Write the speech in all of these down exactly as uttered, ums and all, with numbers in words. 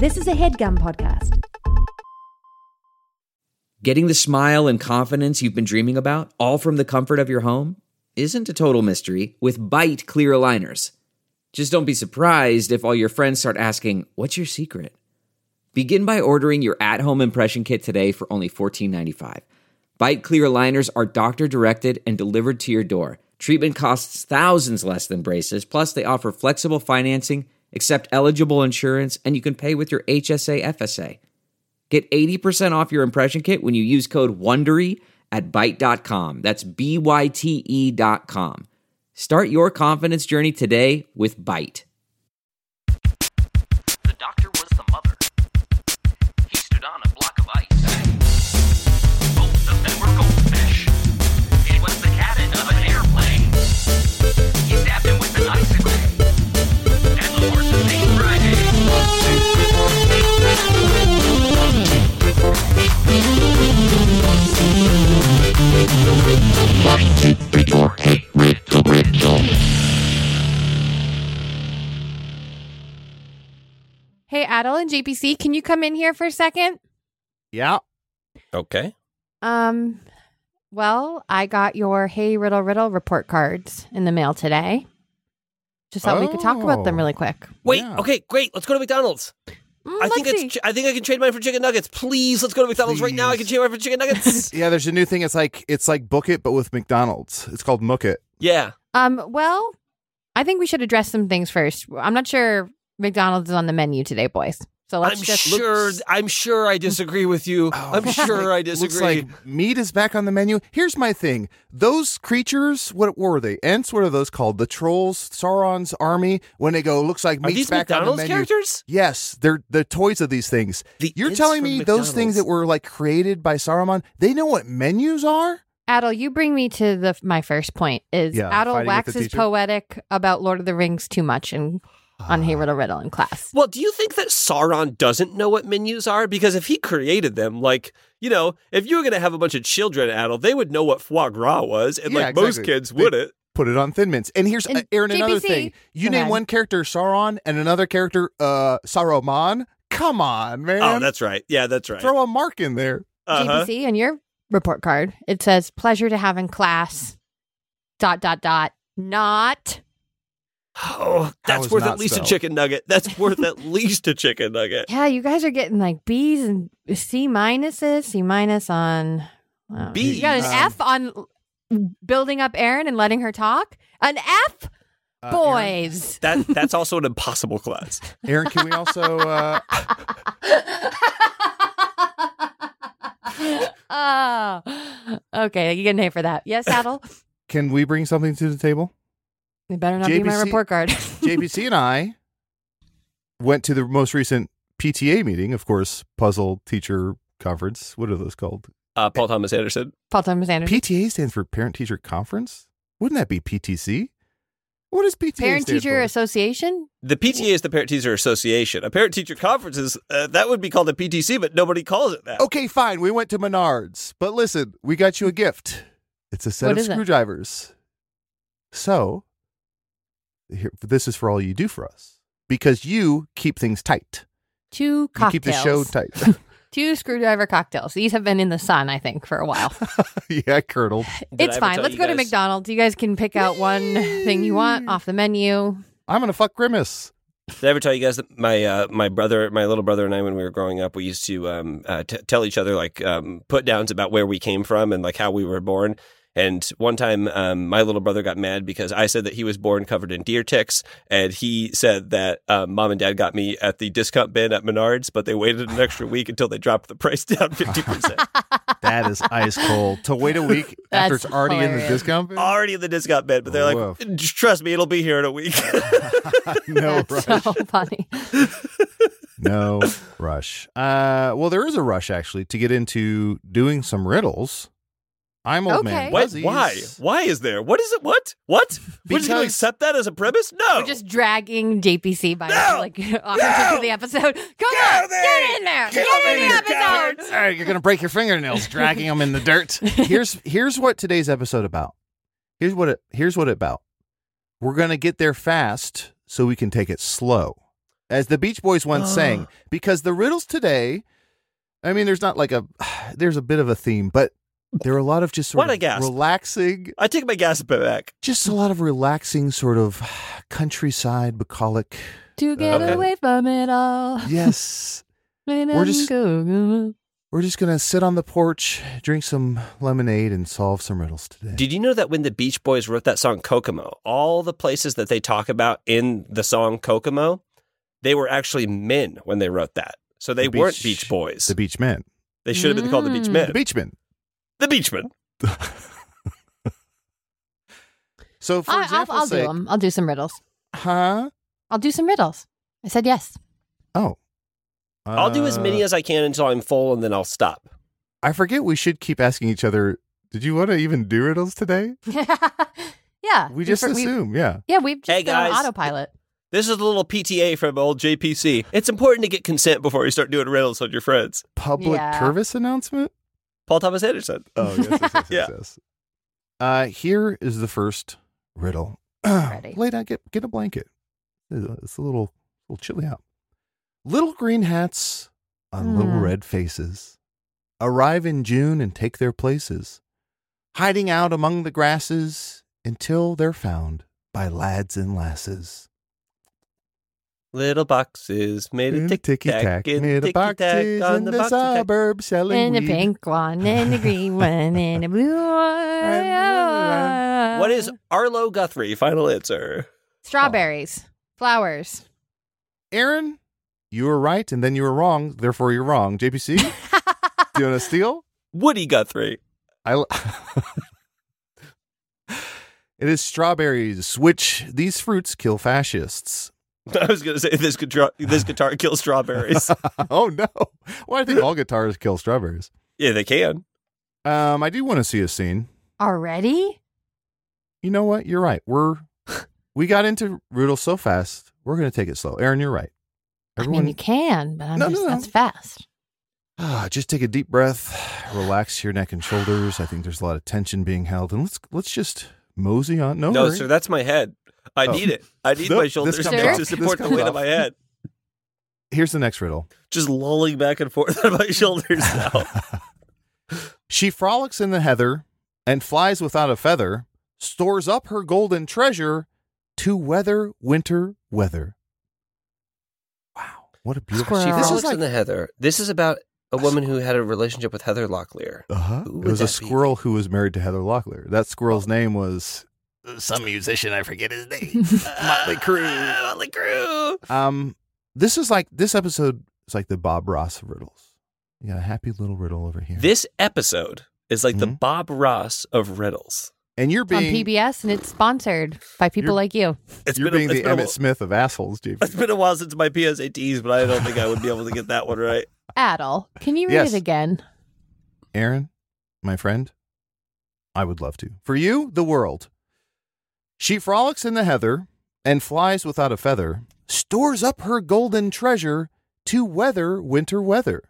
This is a HeadGum podcast. Getting the smile and confidence you've been dreaming about, all from the comfort of your home, isn't a total mystery with Byte clear aligners. Just don't be surprised if all your friends start asking, "What's your secret?" Begin by ordering your at-home impression kit today for only fourteen ninety-five. Byte clear aligners are doctor-directed and delivered to your door. Treatment costs thousands less than braces, plus they offer flexible financing, accept eligible insurance, and you can pay with your H S A F S A. Get eighty percent off your impression kit when you use code WONDERY at byte dot com. That's B Y T E dot com. Start your confidence journey today with Byte. The doctor was the mother. He stood on a block of ice. Both of them were goldfish. She was the cabin of an airplane. He stabbed him with an icicle. And the horse's name Friday. Hey, Adel and J P C, can you come in here for a second? Yeah. Okay. Um, well, I got your Hey Riddle Riddle report cards in the mail today. Just thought we could talk about them really quick. Wait. Yeah. Okay. Great. Let's go to McDonald's. Mm, I think let's it's. see. I think I can trade mine for chicken nuggets. Please, let's go to McDonald's right now. I can Please. trade mine for chicken nuggets. Yeah, there's a new thing. It's like it's like Book It, but with McDonald's. It's called Mook It. Yeah. Um, well, I think we should address some things first. I'm not sure McDonald's is on the menu today, boys. So let's I'm just sure. I'm sure I disagree with you. I'm sure I disagree. Looks like meat is back on the menu. Here's my thing. Those creatures, what, what were they? Ents? What are those called? The trolls, Sauron's army. When they go, looks like Are meat's these back McDonald's on the menu. characters? Yes, they're the toys of these things. The You're Ents telling from me McDonald's. those things that were like created by Saruman, they know what menus are? Adel, you bring me to the my first point. Is Yeah, Adel fighting with the waxes teacher. poetic about Lord of the Rings too much and on Hey Riddle Riddle in class? Well, do you think that Sauron doesn't know what menus are? Because if he created them, like, you know, if you were going to have a bunch of children, Adel, they would know what foie gras was, and Yeah, like most exactly. kids They- wouldn't. Put it on Thin Mints. And here's, And uh, Aaron, another J P C, thing. You go name ahead. one character Sauron and another character uh, Saruman. Come on, man. Oh, that's right. Yeah, that's right. Throw a mark in there. Uh-huh. J P C, on your report card, it says, pleasure to have in class, dot, dot, dot, not. Oh, that's was worth not at least spelled. a chicken nugget. That's worth at least a chicken nugget. Yeah, you guys are getting like B's and C minuses, C minus on. oh, B's? You got an Um, F on building up Erin and letting her talk? An F? Uh, Boys. That that's also an impossible class. Aaron, can we also... Uh, oh, okay. You get an A for that. Yes, Adel? can we bring something to the table? It better not be my J P C report card. J P C and I went to the most recent P T A meeting, of course, Puzzle Teacher Conference. What are those called? Uh, Paul Thomas Anderson. Paul Thomas Anderson. P T A stands for Parent Teacher Conference? Wouldn't that be P T C? What does P T A Parent stand Teacher for? Association? The P T A is the Parent Teacher Association. A Parent Teacher Conference is, uh, that would be called a P T C, but nobody calls it that. Okay, fine. We went to Menards. But listen, we got you a gift. It's a set What of is it? screwdrivers. So, here, this is for all you do for us. Because you keep things tight. Two You cocktails. keep the show tight. Two screwdriver cocktails. These have been in the sun, I think, for a while. Yeah, curdled. Did I It's ever fine. tell Let's you go to guys- McDonald's. You guys can pick out one thing you want off the menu. I'm going to fuck Grimace. Did I ever tell you guys that my uh, my brother, my little brother and I, when we were growing up, we used to um, uh, t- tell each other like um, put downs about where we came from and like how we were born. And one time, um, my little brother got mad because I said that he was born covered in deer ticks, and he said that um, mom and dad got me at the discount bin at Menards, but they waited an extra week until they dropped the price down fifty percent. That is ice cold. To wait a week after That's it's already in the hilarious. discount bin? Already in the discount bin, but they're like, Woof. just trust me, it'll be here in a week. No That's rush. so funny. No rush. Uh, well, there is a rush, actually, to get into doing some riddles. I'm old Okay. man. What? Fuzzies. Why? Why is there? What is it? What? What? We're just going to Because- accept that as a premise? No. We're just dragging J P C by No! like off into the episode. Come on, get in there, get in the episode. All right, you're gonna break your fingernails dragging them in the dirt. Here's here's what today's episode about. Here's what it here's what it about. We're gonna get there fast so we can take it slow. as the Beach Boys once sang, because the riddles today, I mean, there's not like a, there's a bit of a theme, but there are a lot of just sort What a of gasp. relaxing, I take my gasp back. just a lot of relaxing sort of countryside, bucolic. To get Okay. away from it all. Yes. We're just- We're just going to sit on the porch, drink some lemonade, and solve some riddles today. Did you know that when the Beach Boys wrote that song Kokomo, all the places that they talk about in the song Kokomo, they were actually men when they wrote that. So they The weren't beach- Beach Boys. The Beach Men. They should have been called the Beach Mm. Men. The Beachmen. The Beachmen. So, for I, I'll, example, I'll do sake, them. I'll do some riddles. huh? I'll do some riddles. I said yes. Oh. I'll do as many Uh, as I can until I'm full, and then I'll stop. I forget we should keep asking each other, did you want to even do riddles today? yeah. We just we- assume, yeah. Yeah, we've just Hey, been on guys. autopilot. This is a little P T A from old J P C. It's important to get consent before you start doing riddles with your friends. Public Yeah. service announcement? Paul Thomas Anderson. Oh, yes, yes, yes, yes, Yeah. yes. Uh, here is the first riddle. Ready. Lay down, get, get a blanket. It's a little, little chilly out. Little green hats on little Hmm. red faces arrive in June and take their places, hiding out among the grasses until they're found by lads and lasses. Little boxes made In of the ticky tack, ticky-tack, and made of ticky tack boxes on in the the box tack. suburbs selling And the weed. pink one, and the green one, and the blue one. What is Arlo Guthrie? Final answer. Strawberries, flowers. Aaron, you were right, and then you were wrong. Therefore, you're wrong. J P C, do you want to steal? Woody Guthrie. I. l- It is strawberries, which these fruits kill fascists. I was going to say this guitar, this guitar kills strawberries. Oh no! Well, I think all guitars kill strawberries. Yeah, they can. Um, I do want to see a scene. Already? You know what? You're right. We're we got into riddles so fast. We're going to take it slow. Aaron, you're right. I mean, you can, but I'm No, just, no, no. that's fast. Ah, just take a deep breath, relax your neck and shoulders. I think there's a lot of tension being held, and let's let's just mosey on. No, No, hurry. sir, that's my head. I Oh. need it. I need Nope, my this shoulders comes to off. support This the weight comes of my off. head. Here's the next riddle. Just lolling back and forth on my shoulders now. She frolics in the heather and flies without a feather, stores up her golden treasure to weather winter weather. Wow, what a beautiful. Squirrel. She This is frolics like- in the heather. This is about a woman who had a relationship with Heather Locklear. Uh-huh. Who It would was a that be? squirrel who was married to Heather Locklear. That squirrel's name was some musician. I forget his name. Motley Crue. Motley Crue. Um, this is like this episode is like the Bob Ross of riddles. You got a happy little riddle over here. This episode is like the Mhm. Bob Ross of riddles. and you're It's on being P B S, and it's sponsored by people You're- like you. It's you're been, being a, it's, the been a, Emmett Smith of assholes, J P. it's been a while since my P S A Ts, but I don't think I would be able to get that one right. Adel, can you read Yes. it again? Aaron, my friend, I would love to. For you, the world. She frolics in the heather and flies without a feather, stores up her golden treasure to weather winter weather.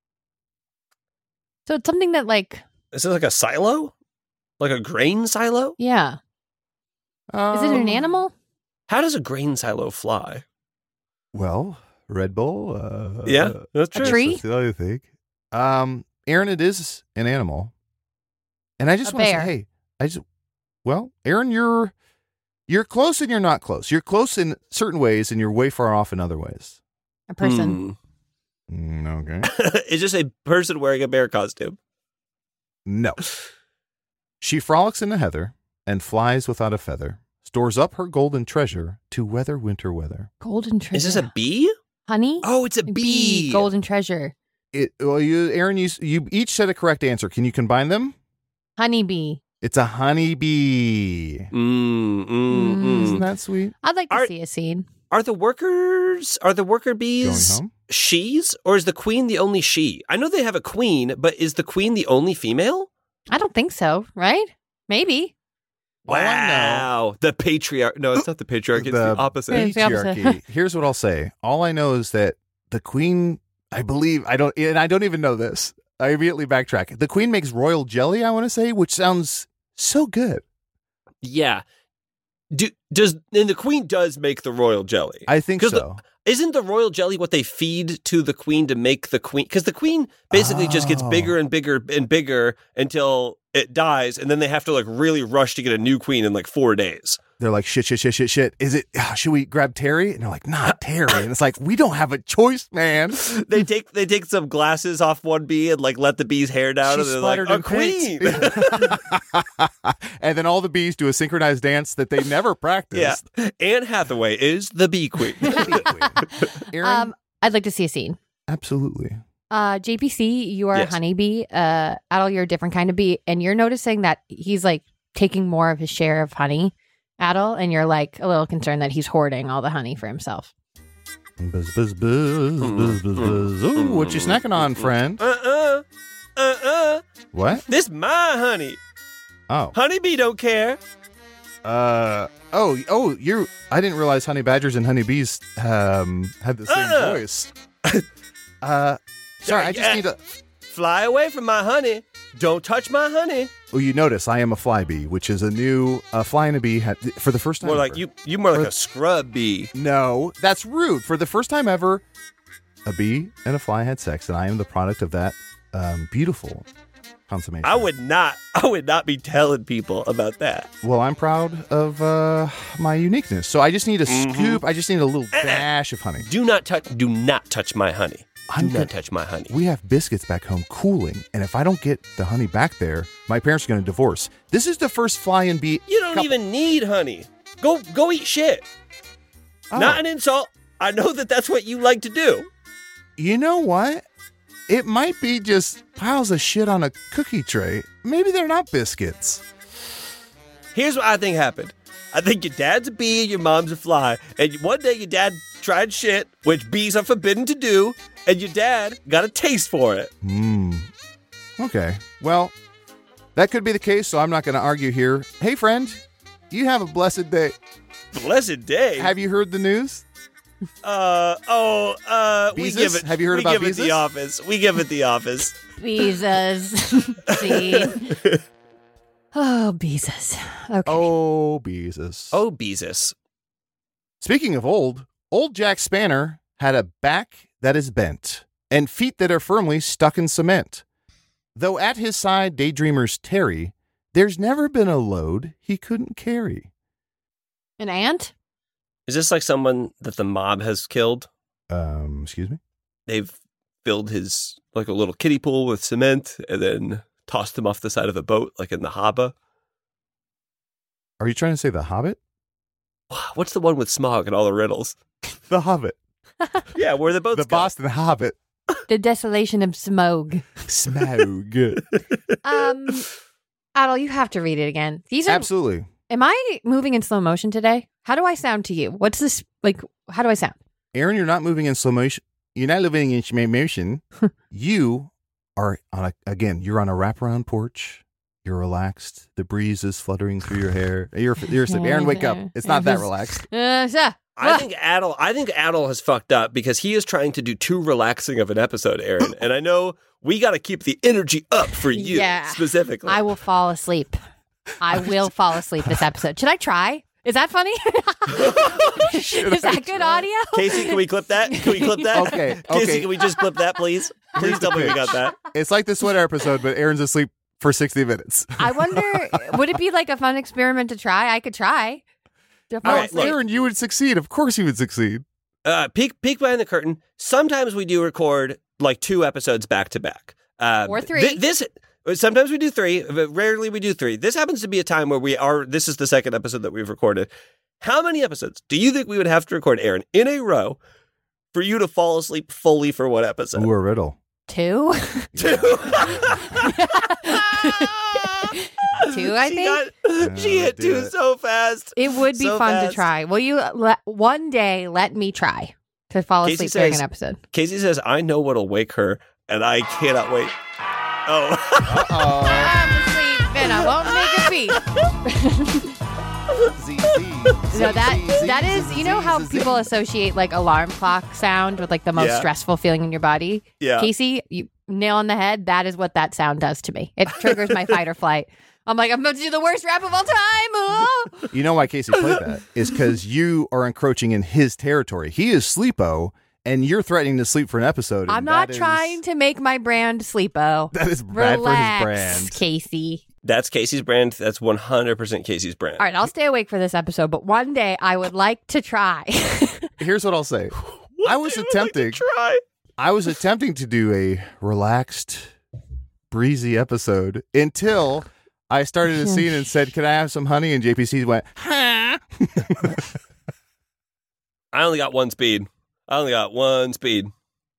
So it's something that, like, Is it like a silo? Like a grain silo? yeah. Is it an Um, animal? How does a grain silo fly? Well, Red Bull. Uh, Yeah, that's A true. tree? That's the other thing. Um, Aaron, it is an animal, and I just A want to say, bear. hey, I just, well, Aaron, you're you're close and you're not close. You're close in certain ways, and you're way far off in other ways. A person. Hmm. Mm, okay. It's just a person wearing a bear costume. No. She frolics in the heather and flies without a feather, stores up her golden treasure to weather winter weather. Golden treasure. Is this a bee? honey? Oh, it's a Like bee. Golden treasure. It, well, you, Aaron, you, you each said a correct answer. Can you combine them? Honeybee. It's a honeybee. Mm, mm, mm. Isn't that sweet? I'd like to Are- see a scene. Are the workers, are the worker Going bees home? she's, or is the queen the only she? I know they have a queen, but is the queen the only female? I don't think so, right? Maybe. All I know- Wow. The patriarch. No, it's not the patriarch. It's the, The- opposite. It's the opposite. Patriarchy. Here's what I'll say. All I know is that the queen, I believe, I don't, and I don't even know this. I immediately backtrack. The queen makes royal jelly, I want to say, which sounds so good. Yeah. Do, does and the queen does make the royal jelly? I think 'Cause the- so. Isn't the royal jelly what they feed to the queen to make the queen? Because the queen basically oh. just gets bigger and bigger and bigger until it dies, and then they have to like really rush to get a new queen in like four days. They're like, shit, shit, shit, shit, shit. Is it, uh, should we grab Terry? And they're like, not Terry. And it's like, we don't have a choice, man. they take they take some glasses off one bee and like let the bee's hair down. She's and they're like, a queen. And then all the bees do a synchronized dance that they never practiced. Yeah. Anne Hathaway is the bee queen. The bee queen. Aaron? Um, I'd like to see a scene. Absolutely. Uh, J P C, you are Yes. a honeybee. Uh, Adel, you're a different kind of bee. And you're noticing that he's like taking more of his share of honey. Adel, and you're like a little concerned that he's hoarding all the honey for himself. Buzz, buzz, buzz, buzz, buzz, buzz. Ooh, what you snacking on, friend? Uh-uh. Uh-uh. What? This my honey. Oh. Honeybee don't care. Uh. Oh. Oh. You're. I didn't realize honey badgers and honeybees um had the same Uh-uh. voice. uh. Sorry. I just need to. Fly away from my honey. Don't touch my honey. Well, you notice I am a fly bee, which is a new uh, fly and a bee had, for the first time. More like ever. you. You more like For- a scrub bee. No, that's rude. For the first time ever, a bee and a fly had sex, and I am the product of that um, beautiful consummation. I would not. I would not be telling people about that. Well, I'm proud of uh, my uniqueness. So I just need a Mhm. scoop. I just need a little dash of honey. Do not touch. Do not touch my honey. Do I'm not good. touch my honey. We have biscuits back home cooling, and if I don't get the honey back there, my parents are going to divorce. This is the first fly and bee. You don't couple- even need honey. Go. Go eat shit. Oh. Not an insult. I know that that's what you like to do. You know what? It might be just piles of shit on a cookie tray. Maybe they're not biscuits. Here's what I think happened. I think your dad's a bee and your mom's a fly. And one day your dad tried shit, which bees are forbidden to do, and your dad got a taste for it. Hmm. Okay. Well, that could be the case, so I'm not going to argue here. Hey, friend, you have a blessed day. Blessed day. Have you heard the news? Uh oh. Uh. We Beezus? give it. Have you heard we about give it Beezus? the office. We give it the office. Beezus. See? Oh, Beezus. Okay. Oh, Jesus. Oh, Beezus. Speaking of old, old Jack Spanner had a back that is bent and feet that are firmly stuck in cement. Though at his side daydreamers tarry, there's never been a load he couldn't carry. An ant? Is this like someone that the mob has killed? Um, excuse me? They've filled his like a little kiddie pool with cement and then tossed him off the side of a boat, like in the Haba. Are you trying to say The Hobbit? What's the one with Smog and all the riddles? The Hobbit. Yeah, where the boats The go. Boston Hobbit. The desolation of Smog. Smog. Um, Adel, you have to read it again. These are. Absolutely. Am I moving in slow motion today? How do I sound to you? What's this like? How do I sound? Aaron, you're not moving in slow motion. You're not living in slow motion. You are on a, again, you're on a wraparound porch. You're relaxed. The breeze is fluttering through your hair. You're, you're asleep. Aaron, wake up. It's not that relaxed. Uh, so- I think Adel, I think Adel has fucked up because he is trying to do too relaxing of an episode, Aaron. And I know we got to keep the energy up for you Yeah. specifically. I will fall asleep. I will fall asleep this episode. Should I try? Is that funny? Is that good audio? Casey, can we clip that? Can we clip that? Okay, Casey, okay. can we just clip that, please? Please tell me we got that. It's like the sweater episode, but Aaron's asleep for sixty minutes. I wonder, would it be like a fun experiment to try? I could try. To fall All right, asleep. look. Aaron, you would succeed. Of course you would succeed. Uh, peek, peek behind the curtain. Sometimes we do record like two episodes back to back. Uh, Or three. thi- this sometimes we do three, but rarely we do three. This happens to be a time where we are. This is the second episode that we've recorded. How many episodes do you think we would have to record, Aaron, in a row for you to fall asleep fully for one episode? Ooh, a riddle. Two? Two. Two, I she think. Got, she Oh, hit do two it. so fast. It would be So fun fast. to try. Will you let, one day let me try to fall Casey asleep during says- an episode? Casey says, "I know what'll wake her, and I cannot wait." Oh. Uh-oh. I'm asleep and I won't make a beat. No, that that is, you know how people associate like alarm clock sound with like the most Yeah. stressful feeling in your body? Yeah. Casey, you nail on the head, that is what that sound does to me. It triggers my fight or flight. I'm like, I'm about to do the worst rap of all time. Oh! You know why Casey played that? Is because you are encroaching in his territory. He is Sleepo, and you're threatening to sleep for an episode. I'm not trying to make my brand Sleepo. That is bad Relax, for his brand. Casey. That's Casey's brand. That's one hundred percent Casey's brand. All right, I'll stay awake for this episode, but one day I would like to try. Here's what I'll say. What I was do you attempting. like to try? I was attempting to do a relaxed, breezy episode until I started a scene and said, "Can I have some honey?" And J P C went, "Huh?" I only got one speed. I only got one speed.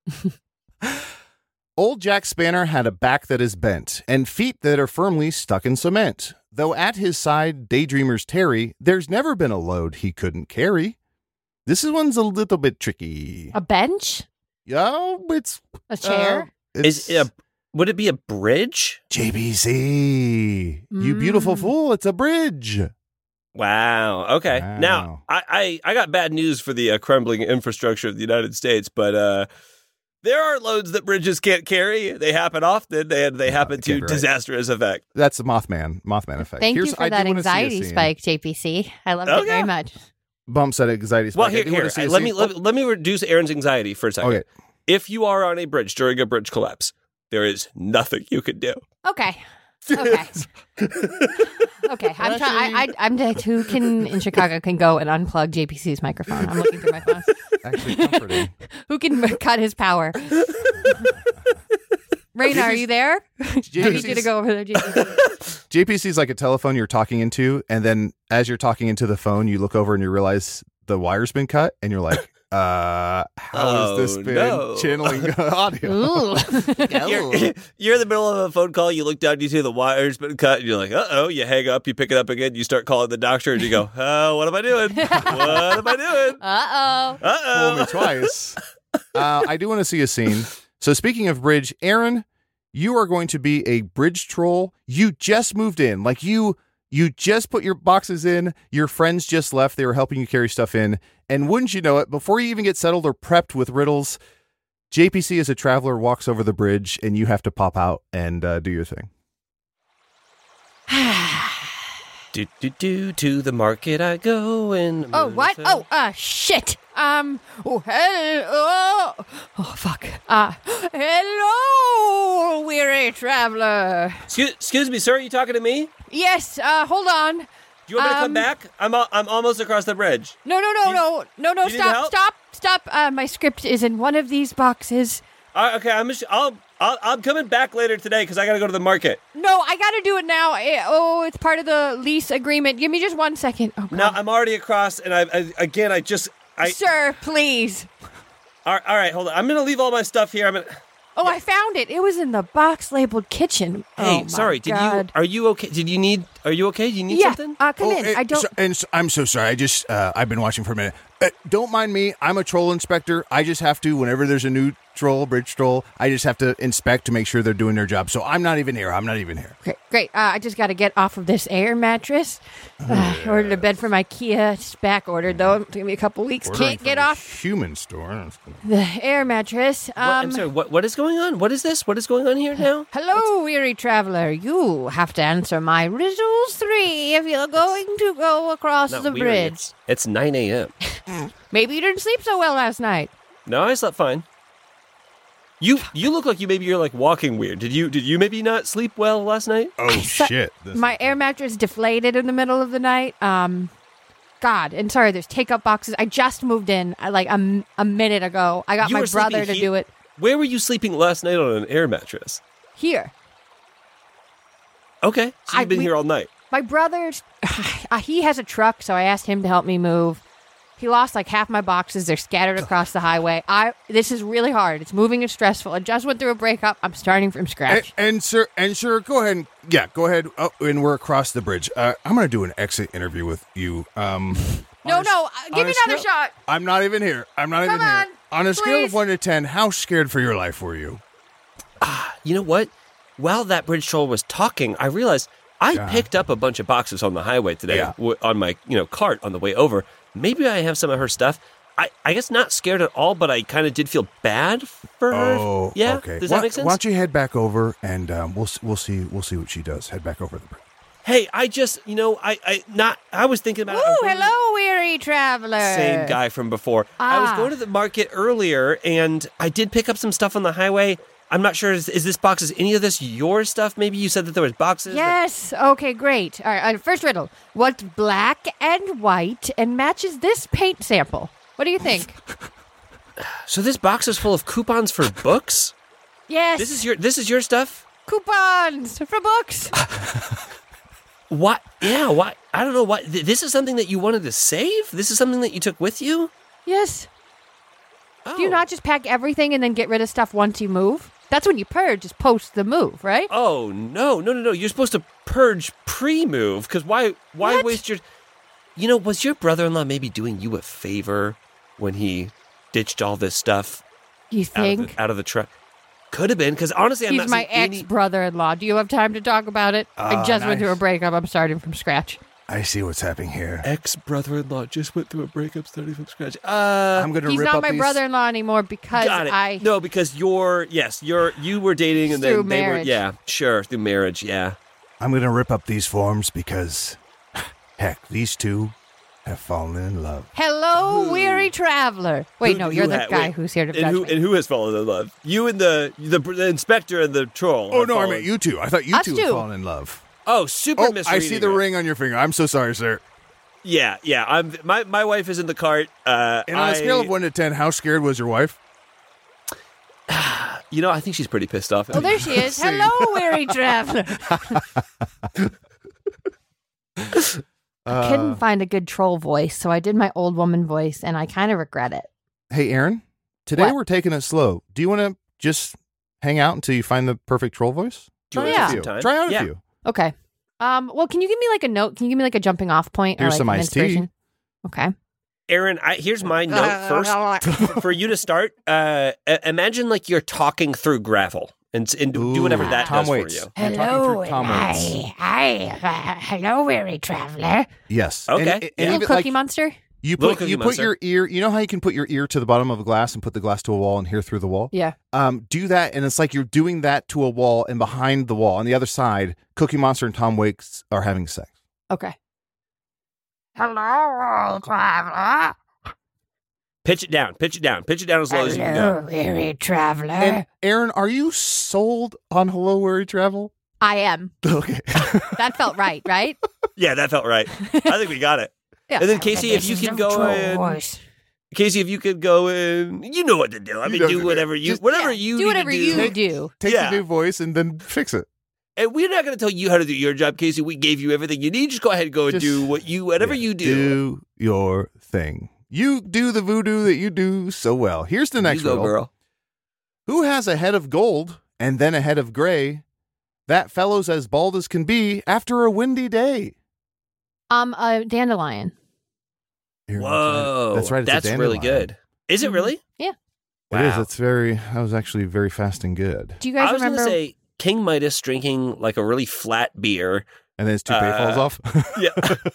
Old Jack Spanner had a back that is bent and feet that are firmly stuck in cement. Though at his side, daydreamers tarry, there's never been a load he couldn't carry. This is one's a little bit tricky. A bench? Oh, it's A chair? uh, it's Is it a, would it be a bridge? J B C. You beautiful Mm. fool! It's a bridge. Wow. Okay. Wow. Now, I, I, I got bad news for the uh, crumbling infrastructure of the United States, but uh, there are loads that bridges can't carry. They happen often, and they happen to can't be right. disastrous effect. That's the Mothman, Mothman effect. Thank Here's- you for I do that wanna see a anxiety scene. spike, J P C. I loved Oh, it very yeah. much. Bumps at anxiety spike. Well, I here, do wanna here. see a Let me, scene. let me let me reduce Aaron's anxiety for a second. Okay. If you are on a bridge during a bridge collapse, there is nothing you can do. Okay. Okay. Okay. I'm trying. I, I, I'm the who can in Chicago can go and unplug J P C's microphone. I'm looking through my phone. Actually comforting. Who can cut his power? Raina, are you there? I need you to go over there, J P C. J P C is like a telephone you're talking into, and then as you're talking into the phone, you look over and you realize the wire's been cut, and you're like, uh, how Oh, has this been no. channeling audio? Ooh. You're, you're in the middle of a phone call. You look down, you see the wire's been cut, and you're like, uh oh. You hang up, you pick it up again, you start calling the doctor, and you go, oh, what am I doing? What am I doing? Uh-oh. Uh Fool me oh. twice. Uh, I do want to see a scene. So speaking of bridge, Aaron, you are going to be a bridge troll. You just moved in. Like you you just put your boxes in. Your friends just left. They were helping you carry stuff in. And wouldn't you know it, before you even get settled or prepped with riddles, J P C as a traveler walks over the bridge and you have to pop out and uh, do your thing. Do, do, do, to the market I go and... Oh, what? Oh, uh, shit. Um, oh, hello. Oh, fuck. Uh, hello, weary traveler. Excuse, excuse me, sir, are you talking to me? Yes, uh, hold on. Do you want me to Um, come back? I'm al- I'm almost across the bridge. No, no, no, You- no, no, no, you need stop, help? stop, stop. Uh, my script is in one of these boxes. Uh, okay, I'm just, I'll, I'll I'm coming back later today because I got to go to the market. No, I gotta do it now. Eh, oh, it's part of the lease agreement. Give me just one second. Oh, God. Now I'm already across, and I, I again I just I. Sir, please. All, all right, hold on. I'm gonna leave all my stuff here. I'm gonna. Oh, I found it. It was in the box labeled kitchen. Hey, Oh, my sorry. Did God. you? Are you okay? Did you need? Are you okay? Do you need Yeah, something? uh, come in. and, I don't. so- and so- I'm so sorry. I just uh, I've been watching for a minute. Uh, don't mind me. I'm a troll inspector. I just have to, whenever there's a new troll, bridge troll, I just have to inspect to make sure they're doing their job. So I'm not even here. I'm not even here. Great, great. Uh, I just got to get off of this air mattress. Uh, I ordered a bed for my Kia. It's back ordered though. It'll take me a couple weeks. Ordering Can't from get a off human store. the air mattress. What, I'm Um, sorry. What what is going on? What is this? What is going on here now? hello, weary traveler. You have to answer my riddles three if you're going to go across Not the weary. bridge. It's, it's nine a.m. Maybe you didn't sleep so well last night. No, I slept fine. You you look like you maybe you're like walking weird. Did you did you maybe not sleep well last night? Oh shit! This My air mattress deflated in the middle of the night. Um, God, and sorry, there's take-up boxes. I just moved in uh, like a, m- a minute ago. I got You my were sleeping brother to he- do it Where were you sleeping last night on an air mattress? here. Okay, so I- you've been we- here all night. My brother's, uh, he has a truck, so I asked him to help me move. He lost like half my boxes. They're scattered across the highway. I This is really hard. It's moving is stressful. I just went through a breakup. I'm starting from and, scratch. and sir, and sir, go ahead. And, yeah, go ahead. Oh, and we're across the bridge. Uh, I'm gonna do an exit interview with you. Um, no, on a- no, uh, give on me a another scale- shot. I'm not even here. I'm not Come even on, here. On a scale please. of one to ten, how scared for your life were you? You know what? While that bridge troll was talking, I realized I Yeah. picked up a bunch of boxes on the highway today Yeah. w- on my you know cart on the way over. Maybe I have some of her stuff. I, I guess not scared at all, but I kind of did feel bad for her. Oh, yeah. okay. Does why, that make sense? Why don't you head back over and um, we'll we'll see we'll see what she does. Head back over the bridge. Hey, I just you know I I not I was thinking about. Ooh, I was going to hello, weary traveler. the Same guy from before. I was Ah. going to the market earlier, and I did pick up some stuff on the highway. I'm not sure. Is, is this box? Is any of this your stuff? Maybe you said that there was boxes. that- Yes. Okay, great. All right, uh, first riddle. What's black and white and matches this paint sample? What do you think? So this box is full of coupons for books. Yes. This is your. This is your stuff. coupons for books. What? Yeah. What? I don't know. What? Th- This is something that you wanted to save. This is something that you took with you. Yes. Oh. Do you not just pack everything and then get rid of stuff once you move? That's when you purge, is post the move, right? Oh no, no, no, no! You're supposed to purge pre-move because why? Why What? waste your? You know, was your brother-in-law maybe doing you a favor when he ditched all this stuff You out of think? the, out of the truck? Could have been because honestly, I'm He's not my seeing any- ex-brother-in-law. Do you have time to talk about it? I Ah, just went nice. through a breakup. I'm starting from scratch. I see what's happening here. ex-brother-in-law just went through a breakup starting from scratch. Uh, I'm gonna He's rip not up my these. brother-in-law anymore because got it. I... No, because you're yes, you're you were dating and then Through they marriage. were yeah, sure through marriage, yeah. I'm gonna rip up these forms because, heck, these two have fallen in love. Hello, Who? weary traveler. Wait, Who- no, who you're the ha- guy wait, who's here to and judge who me. and who has fallen in love? You and the the, the inspector and the troll. Oh have no, I fallen- meant you two. I thought you Us two two. had fallen in love. Oh, super Oh, mystery. I see the ring on your finger. I'm so sorry, sir. Yeah, yeah. I'm my my wife is in the cart. Uh, And on I, a scale of one to ten, how scared was your wife? you know, I think she's pretty pissed off. Oh, there she is. See. Hello, weary traveler. I couldn't find a good troll voice, so I did my old woman voice, and I kind of regret it. Hey, Aaron. Today What? we're taking it slow. Do you want to just hang out until you find the perfect troll voice? Do you Try wanna out take a some few. time? Try out a Yeah. few. Okay. Um. Well, can you give me like a note? Can you give me like a jumping off point? Here's or like some an iced tea. inspiration? Okay. Aaron, I, here's my note first for you to start. Uh, uh, imagine like you're talking through gravel and, and do do whatever Ooh, that Tom does Waits. for you. I'm talking through Tom Waits. hi, uh, hello, weary traveler. Yes. Okay. And, and Yeah. Little even, Cookie like, Monster. you Little put Cookie you put Monster. your ear. You know how you can put your ear to the bottom of a glass and put the glass to a wall and hear through the wall. Yeah. Um, do that, and it's like you're doing that to a wall, and behind the wall on the other side, Cookie Monster and Tom Waits are having sex. Okay. Hello, traveler. Pitch it down. Pitch it down. Pitch it down as low as you can go. weary traveler. And Aaron, are you sold on Hello Where We Travel? I am. Okay. That felt right, right? Yeah, that felt right. I think we got it. Yeah. And then Casey, if you This is can a go troll in, voice. Casey, if you could go in, you know what to do. I You mean, know what do to do. whatever you, Just- whatever Yeah, you do need whatever to you do. do. Take Yeah. the new voice and then fix it. And we're not going to tell you how to do your job, Casey. We gave you everything you need. Just go ahead and go and Just- do what you, whatever Yeah, you do. Do your thing. You do the voodoo that you do so well. Here's the next you go, riddle. girl. Who has a head of gold and then a head of gray? That fellow's as bald as can be after a windy day. Um, a dandelion. Aaron, Whoa, That's right. It's a That's really dandelion. good. Is it really? Yeah. It is. Wow. It's very, that was actually very fast and good. Do you guys I was going remember? to say King Midas drinking like a really flat beer. And then his toupee Uh, falls off. Yeah.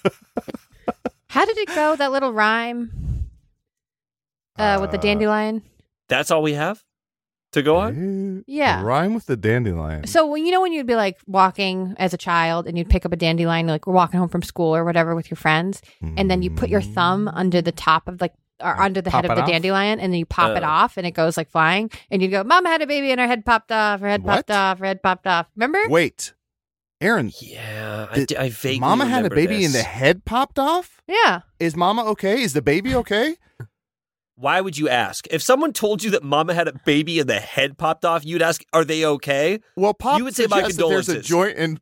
How did it go? That little rhyme uh, with the Uh, dandelion. That's all we have to go on? Yeah. A rhyme with the dandelion. So when you know when you'd be like walking as a child and you'd pick up a dandelion, like we're walking home from school or whatever with your friends, and then you put your thumb under the top of like or under the Pop head of it the off? dandelion, and then you pop it Uh. off, and it goes like flying, and you'd go, "Mama had a baby, and her head popped off. Her head popped What? off. Her head popped off." Remember? Wait. Aaron, Yeah, I, Did d- I vaguely Mama had a remember baby this. and the head popped off? Yeah. Is Mama okay? Is the baby okay? Why would you ask? If someone told you that Mama had a baby and the head popped off, you'd ask, "Are they okay?" Well, Pop You would say my suggests that there's a condolences. joint in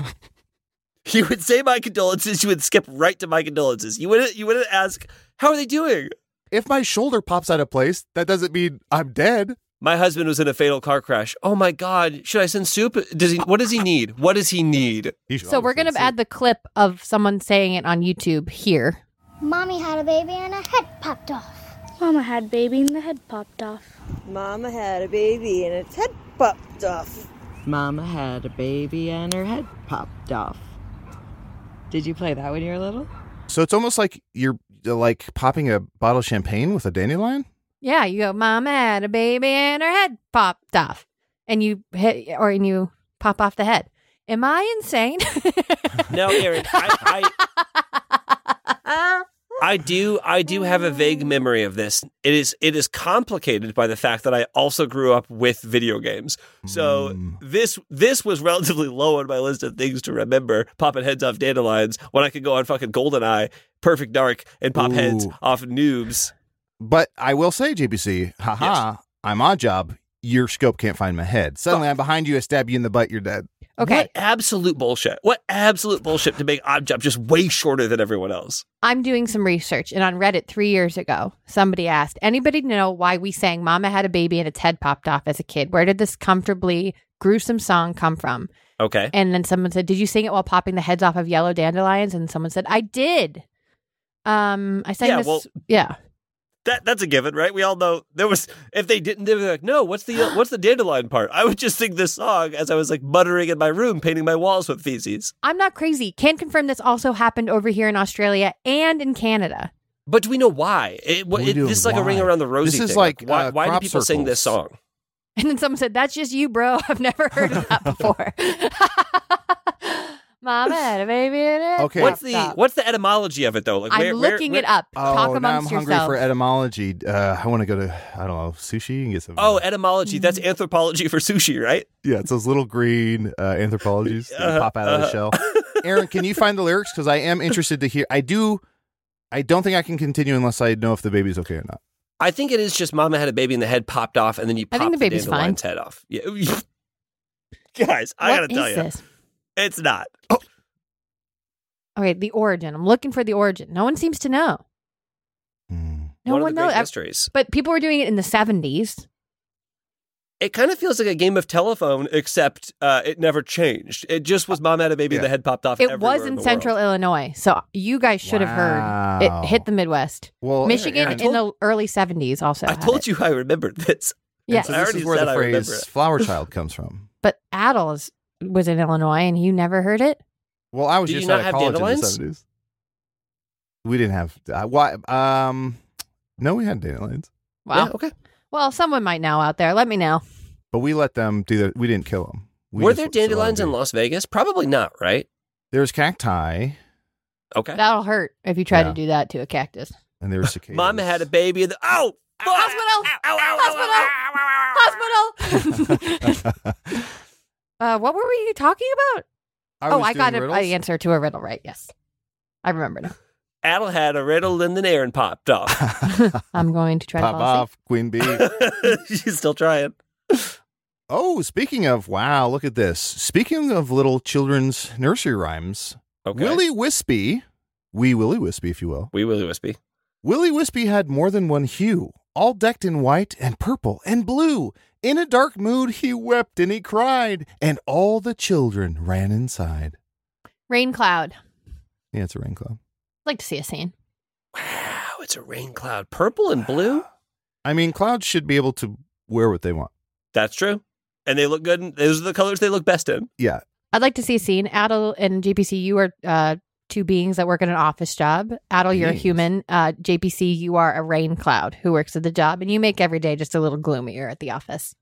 You would say my condolences. You would skip right to my condolences. You wouldn't. You wouldn't ask, "How are they doing?" If my shoulder pops out of place, that doesn't mean I'm dead. My husband was in a fatal car crash. Oh my God! Should I send soup? Does he? What does he need? What does he need? So we're gonna add the clip of someone saying it on YouTube here. Mommy had a baby and her head popped off. Mama had baby and the head popped off. Mama had a baby and its head popped off. Mama had a baby and her head popped off. Did you play that when you were little? So it's almost like you're uh, like popping a bottle of champagne with a dandelion? Yeah, you go, Mama had a baby and her head popped off. And you hit, or and you pop off the head. Am I insane? No, Aaron, I, I, I do, I do have a vague memory of this. It is, it is complicated by the fact that I also grew up with video games. So Mm. this, this was relatively low on my list of things to remember. Popping heads off dandelions when I could go on fucking GoldenEye, Perfect Dark, and pop Ooh. heads off noobs. But I will say, J B C, haha, I'm on job. Your scope can't find my head. Suddenly, I'm behind you. I stab you in the butt. You're dead. Okay. What absolute bullshit. What absolute bullshit to make Odd Job just way shorter than everyone else. I'm doing some research, and on Reddit three years ago, somebody asked, anybody know why we sang Mama Had a Baby and its head popped off as a kid? Where did this comfortably gruesome song come from? Okay. And then someone said, did you sing it while popping the heads off of yellow dandelions? And someone said, I did. Um, I sang Yeah, this. well- yeah. That that's a given, right? We all know there was. If they didn't, they were like, "No, what's the what's the dandelion part?" I would just sing this song as I was like muttering in my room, painting my walls with feces. I'm not crazy. Can confirm this also happened over here in Australia and in Canada. But do we know why? It, what, What are we it, doing? this is like a ring Why? around the rosy. This is thing. like, why, uh, why do crop people sing this circles. song? And then someone said, that's just you, bro. I've never heard of that before. Mama had a baby in it. Okay. What's Popped the off. what's the etymology of it though? Like, I'm where, where- looking where- it up. Oh, Talk now amongst I'm hungry yourselves. for etymology. Uh, I want to go to, I don't know, sushi and get some. Oh, etymology. That's Mm-hmm. anthropology for sushi, right? yeah, it's those little green uh, anthropologies that Uh-huh, pop out of the uh-huh. shell. Aaron, can you find the lyrics? Because I am interested to hear. I do. I don't think I can continue unless I know if the baby's okay or not. I think it is just Mama had a baby and the head popped off, and then you I pop think the baby's fine. dandelion's head off. Yeah. Guys, I What gotta tell is you, this? it's not. Okay, the origin. I'm looking for the origin. No one seems to know. Hmm. No one, one of the knows. great mysteries. But people were doing it in the seventies. It kind of feels like a game of telephone, except uh, it never changed. It just was Mom had a baby, Yeah. the head popped off. It everywhere was in the central world. Illinois. So you guys should have heard. Wow. It hit the Midwest. Well, Michigan Aaron, in the early seventies also. I had told it. you I remembered this. Yes. So I this already is where said the I remember phrase it. "flower child" comes from. But Adels was in Illinois and you never heard it? Well, I was Did you just not out of have college in the dandelions? seventies. We didn't have. Uh, why? Um, no, we had dandelions, Wow. Yeah, okay. Well, someone might know out there. Let me know. but we let them do that. We didn't kill them. We Were just there let them dandelions do in it. Las Vegas? Probably not, right? There's cacti, Okay. That'll hurt if you try Yeah. to do that to a cactus. and there's cicadas. Mom had a baby. And the, oh, fuck! Hospital! Ow, ow, ow, Hospital! ow, ow, ow, ow, ow. Hospital! uh, what were we talking about? oh, was I got doing an riddles. answer to a riddle right. Yes. I remember now. Adel had a riddle and then Aaron popped off. I'm going to try Pop to fall asleep. off, Queen Bee. She's still trying. Oh, speaking of, wow, look at this. Speaking of little children's nursery rhymes, Okay. Willie Wispy, wee Willie Wispy, if you will. Wee Willie Wispy. Willie Wispy had more than one hue, all decked in white and purple and blue. In a dark mood, he wept and he cried, and all the children ran inside. Rain cloud. Yeah, it's a rain cloud. I'd like to see a scene. Wow, it's a rain cloud. Purple and blue? I mean, clouds should be able to wear what they want. That's true. And they look good. In, those are the colors they look best in. Yeah. I'd like to see a scene. Adel and J P C, you are uh, two beings that work at an office job. Adel, you're a Yes. human. Uh, J P C, you are a rain cloud who works at the job, and you make every day just a little gloomier at the office.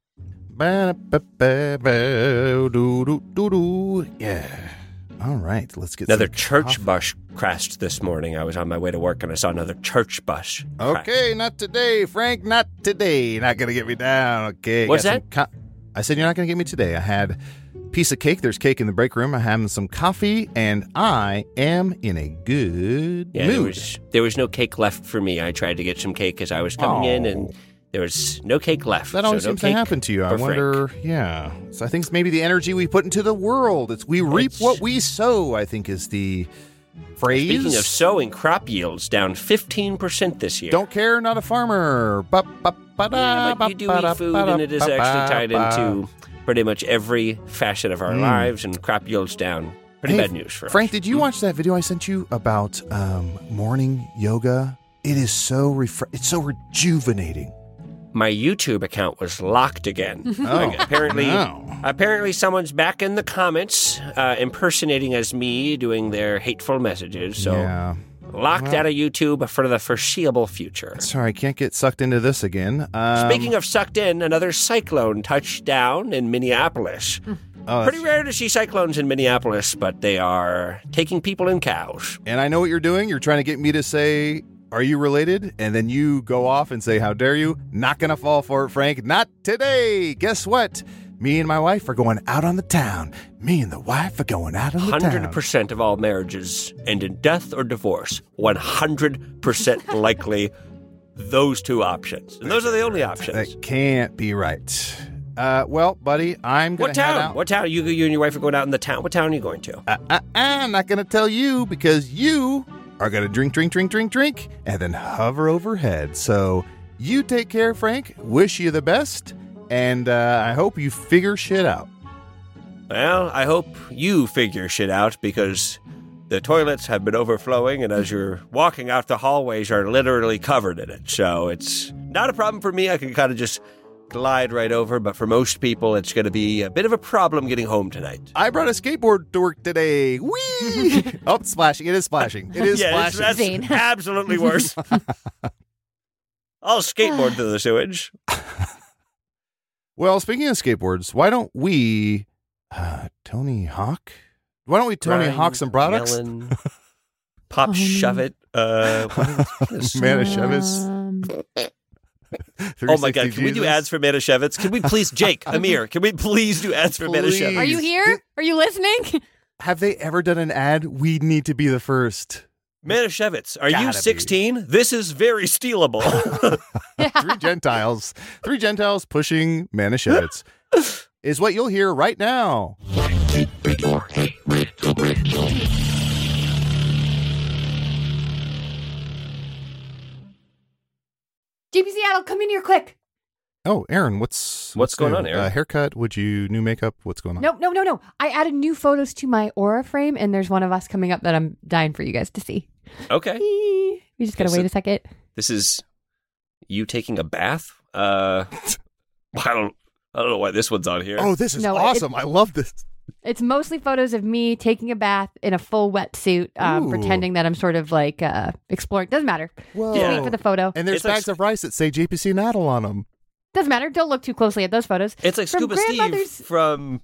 Ba-da-ba-ba-ba-doo-doo-doo-doo. Yeah. All right, let's get Another some church coffee. bus crashed this morning. I was on my way to work and I saw another church bus. crash. Okay, not today, Frank. Not today. Not gonna get me down. Okay. What's got some co- I said you're not gonna get me today. I had a piece of cake. There's cake in the break room. I having some coffee, and I am in a good Yeah, mood. there was there was no cake left for me. I tried to get some cake as I was coming in, and there was no cake left. That always so no seems to cake happen to you. I for Frank. wonder. Yeah. So I think it's maybe the energy we put into the world. It's we reap It's- what we sow. I think is the phrase. Speaking of sowing, crop yields down fifteen percent this year. Don't care, not a farmer. Ba, ba, ba, da, Yeah, but you do ba, da, eat food, ba, da, and it is ba, actually tied ba. into pretty much every facet of our Mm. lives, and crop yields down. Pretty Hey, bad news for Frank, us. did you watch that video I sent you about um, morning yoga? It is so refre- It's so rejuvenating. My YouTube account was locked again. Oh, Like, apparently, no. apparently, someone's back in the comments uh, impersonating as me, doing their hateful messages. So Yeah. locked Well- out of YouTube for the foreseeable future. Sorry, I can't get sucked into this again. Um, Speaking of sucked in, another cyclone touched down in Minneapolis. oh, Pretty that's- rare to see cyclones in Minneapolis, but they are taking people and cows. And I know what you're doing. You're trying to get me to say, are you related? And then you go off and say, how dare you? Not going to fall for it, Frank. Not today. Guess what? Me and my wife are going out on the town. Me and the wife are going out on the one hundred town. percent of all marriages end in death or divorce. one hundred percent likely those two options. And those are the only options. That can't be right. Uh, well, buddy, I'm going What to head town? out. What town? You, you and your wife are going out in the town. What town are you going to? Uh, uh, I'm not going to tell you because you are going to drink, drink, drink, drink, drink, and then hover overhead. So you take care, Frank. Wish you the best, and uh, I hope you figure shit out. Well, I hope you figure shit out because the toilets have been overflowing, and as you're walking out, the hallways are literally covered in it. So it's not a problem for me. I can kind of just glide right over, but for most people, it's going to be a bit of a problem getting home tonight. I brought a skateboard to work today. Whee! Oh, it's splashing. It is splashing. It is yeah, it's- splashing. Zane. that's absolutely worse. I'll skateboard through the sewage. Well, speaking of skateboards, why don't we, uh, Tony Hawk? Why don't we Tony Grind, Hawk some products? melon, pop, shove it. Uh, what is- Manischewitz. Um, Oh my God! Can we do Jesus. ads for Manischewitz? Can we please, Jake, Amir? Can we please do ads for Please. Manischewitz? are you here? Are you listening? Have they ever done an ad? We need to be the first. Manischewitz, are Gotta you be. sixteen? This is very stealable. Three Gentiles. Three Gentiles pushing Manischewitz is what you'll hear right now. G P Seattle, come in here quick. Oh, Aaron, what's What's going new? on, Aaron? Uh, haircut? Would you new makeup? What's going on? No, no, no, no. I added new photos to my Aura frame, and there's one of us coming up that I'm dying for you guys to see. Okay, We just gotta Okay, wait so- a second. this is you taking a bath. Uh, I don't, I don't know why this one's on here. Oh, this is No, it- awesome. I love this. It's mostly photos of me taking a bath in a full wetsuit, um, Ooh. pretending that I'm sort of like uh, exploring. Doesn't matter. Whoa. Just wait for the photo. And there's It's like- bags of rice that say J P C Naddle on them. Doesn't matter. Don't look too closely at those photos. It's like From Scuba Steve grandmother's- from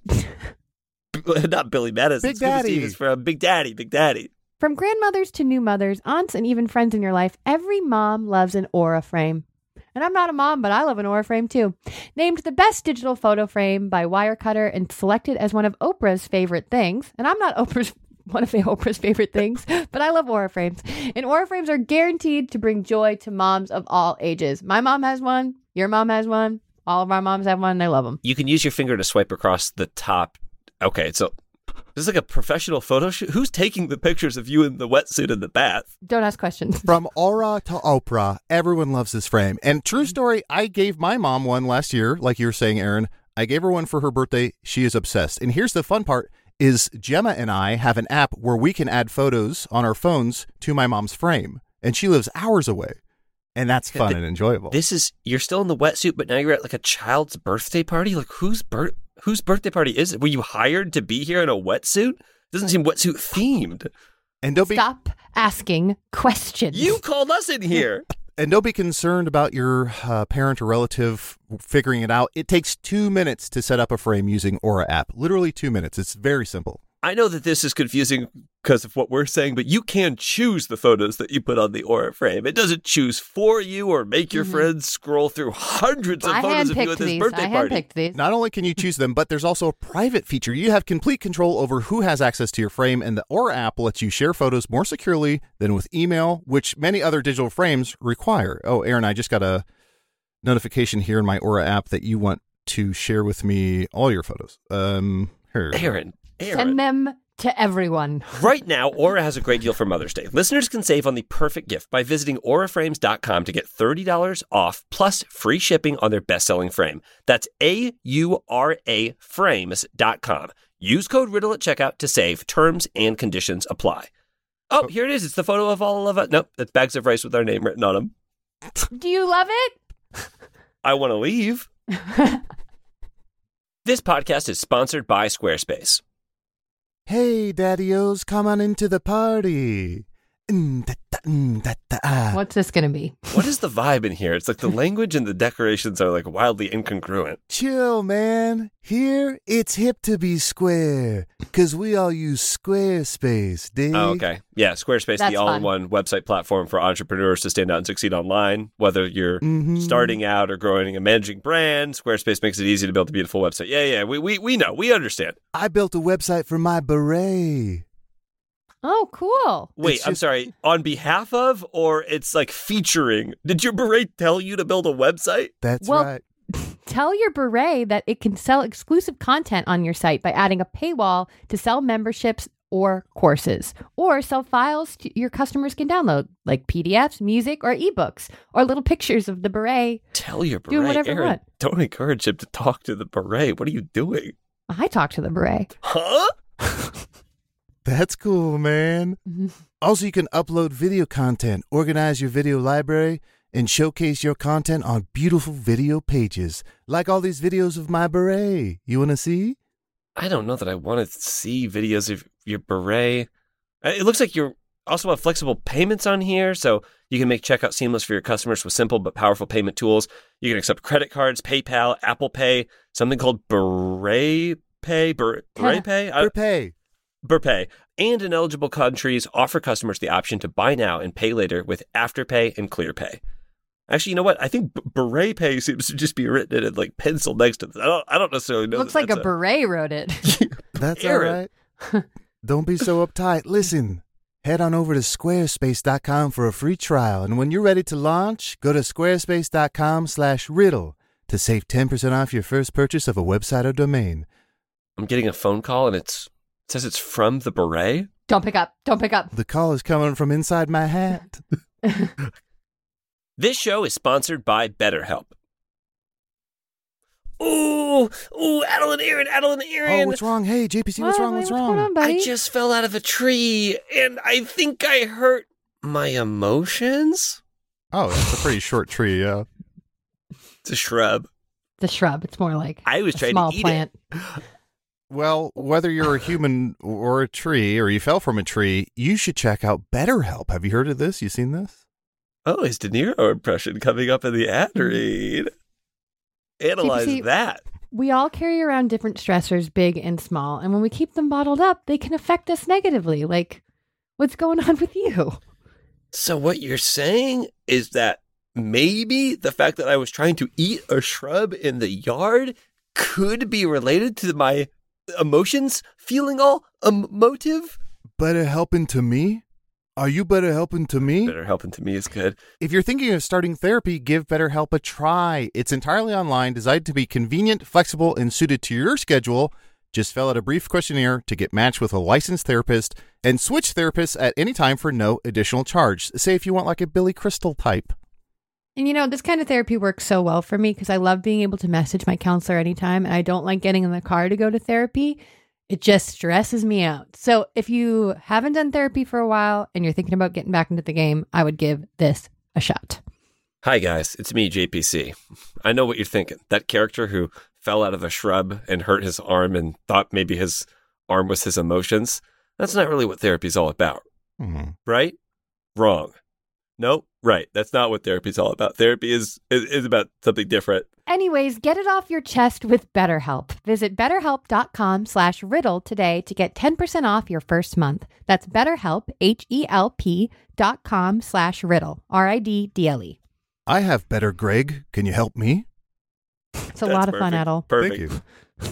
not Billy Madison. Big Scuba Daddy. Steve is from Big Daddy. Big Daddy. From grandmothers to new mothers, aunts, and even friends in your life, every mom loves an Aura frame. And I'm not a mom, but I love an Aura frame too. Named the best digital photo frame by Wirecutter and selected as one of Oprah's favorite things. And I'm not Oprah's one of Oprah's favorite things, but I love Aura frames. And Aura frames are guaranteed to bring joy to moms of all ages. My mom has one. Your mom has one. All of our moms have one. They love them. You can use your finger to swipe across the top. Okay, so this is like a professional photo shoot. Who's taking the pictures of you in the wetsuit in the bath? Don't ask questions. From Aura to Oprah, everyone loves this frame. And true story, I gave my mom one last year, like you were saying, Aaron. I gave her one for her birthday. She is obsessed. And here's the fun part is Gemma and I have an app where we can add photos on our phones to my mom's frame. And she lives hours away. And that's fun Th- and enjoyable. This is you're still in the wetsuit, but now you're at like a child's birthday party. Like whose birth whose birthday party is it? Were you hired to be here in a wetsuit? Doesn't seem wetsuit themed. and don't be Stop asking questions. You called us in here. and don't be concerned about your uh, parent or relative figuring it out. It takes two minutes to set up a frame using Aura app. Literally two minutes. It's very simple. I know that this is confusing because of what we're saying, but you can choose the photos that you put on the Aura frame. It doesn't choose for you or make your Mhm. friends scroll through hundreds of I photos of you handpicked at this these. birthday I party. handpicked these. Not only can you choose them, but there's also a private feature. You have complete control over who has access to your frame, and the Aura app lets you share photos more securely than with email, which many other digital frames require. Oh, Aaron, I just got a notification here in my Aura app that you want to share with me all your photos. Um, here. Aaron, Aaron. Send them to everyone. Right now, Aura has a great deal for Mother's Day. Listeners can save on the perfect gift by visiting aura frames dot com to get thirty dollars off plus free shipping on their best-selling frame. That's A U R A frames dot com. Use code RIDDLE at checkout to save. Terms and conditions apply. Oh, here it is. It's the photo of all of us. Nope, it's bags of rice with our name written on them. Do you love it? I want to leave. This podcast is sponsored by Squarespace. Hey, Daddy-O's, come on into the party. Mm, da, da, mm, da, da, ah. What's this going to be? What is the vibe in here? It's like the language and the decorations are like wildly incongruent. Chill, man. Here, it's hip to be square, because we all use Squarespace, dig? Oh, okay. Yeah, Squarespace, That's the all-in-one website platform for entrepreneurs to stand out and succeed online. Whether you're Mhm. starting out or growing a managing brand, Squarespace makes it easy to build a beautiful website. Yeah, yeah, we we, we know. We understand. I built a website for my beret. Oh, cool. Wait, It's I'm just- sorry. On behalf of, or it's like featuring? Did your beret tell you to build a website? That's Well, right. Tell your beret that it can sell exclusive content on your site by adding a paywall to sell memberships or courses, or sell files to your customers can download, like P D Fs, music, or ebooks, or little pictures of the beret. Tell your beret, Do whatever you Aaron. want. Don't encourage him to talk to the beret. What are you doing? I talk to the beret. Huh? That's cool, man. Mhm. Also, you can upload video content, organize your video library, and showcase your content on beautiful video pages, like all these videos of my beret. You want to see? I don't know that I want to see videos of your beret. Uh, It looks like you also have flexible payments on here, so you can make checkout seamless for your customers with simple but powerful payment tools. You can accept credit cards, PayPal, Apple Pay, something called Beret Pay, Ber- Beret Pay, I- Prepay. Burpay, and in eligible countries offer customers the option to buy now and pay later with Afterpay and ClearPay. Actually, you know what? I think B- Beret Pay seems to just be written in like pencil next to this. I don't, I don't necessarily know. Looks that like a that's beret wrote it. That's Aaron. all right. Don't be so uptight. Listen, head on over to squarespace dot com for a free trial. And when you're ready to launch, go to squarespace dot com slash riddle to save ten percent off your first purchase of a website or domain. I'm getting a phone call and it's it says it's from the beret. Don't pick up. Don't pick up. The call is coming from inside my hat. This show is sponsored by BetterHelp. Ooh, ooh, Adeline, Aaron, Adeline, Aaron. Oh, what's wrong? Hey, J P C, what's What? wrong? What's What's wrong? going on, buddy? I just fell out of a tree and I think I hurt my emotions. Oh, that's a pretty short tree, yeah. It's a shrub. The shrub. It's more like I was a trying small to eat plant. it. Well, whether you're a human or a tree, or you fell from a tree, you should check out BetterHelp. Have you heard of this? You seen this? Oh, his De Niro impression coming up in the ad read. Analyze J P C, that. We all carry around different stressors, big and small, and when we keep them bottled up, they can affect us negatively. Like, what's going on with you? So what you're saying is that maybe the fact that I was trying to eat a shrub in the yard could be related to my emotions feeling all emotive? Better helping to me? Are you better helping to me? Better helping to me is good. If you're thinking of starting therapy, give BetterHelp a try. It's entirely online, designed to be convenient, flexible, and suited to your schedule. Just fill out a brief questionnaire to get matched with a licensed therapist and switch therapists at any time for no additional charge. Say if you want like a Billy Crystal type. And you know, this kind of therapy works so well for me because I love being able to message my counselor anytime, and I don't like getting in the car to go to therapy. It just stresses me out. So if you haven't done therapy for a while and you're thinking about getting back into the game, I would give this a shot. Hi, guys. It's me, J P C. I know what you're thinking. That character who fell out of a shrub and hurt his arm and thought maybe his arm was his emotions. That's not really what therapy's all about. Mm-hmm. Right? Wrong. Nope. Right. That's not what therapy's all about. Therapy is, is, is about something different. Anyways, get it off your chest with BetterHelp. Visit betterhelp.com slash riddle today to get ten percent off your first month. That's BetterHelp, H-E-L-P dot com slash riddle, R I D D L E. I have better, Greg. Can you help me? It's a That's lot of fun, perfect. Adel. Perfect. Thank you.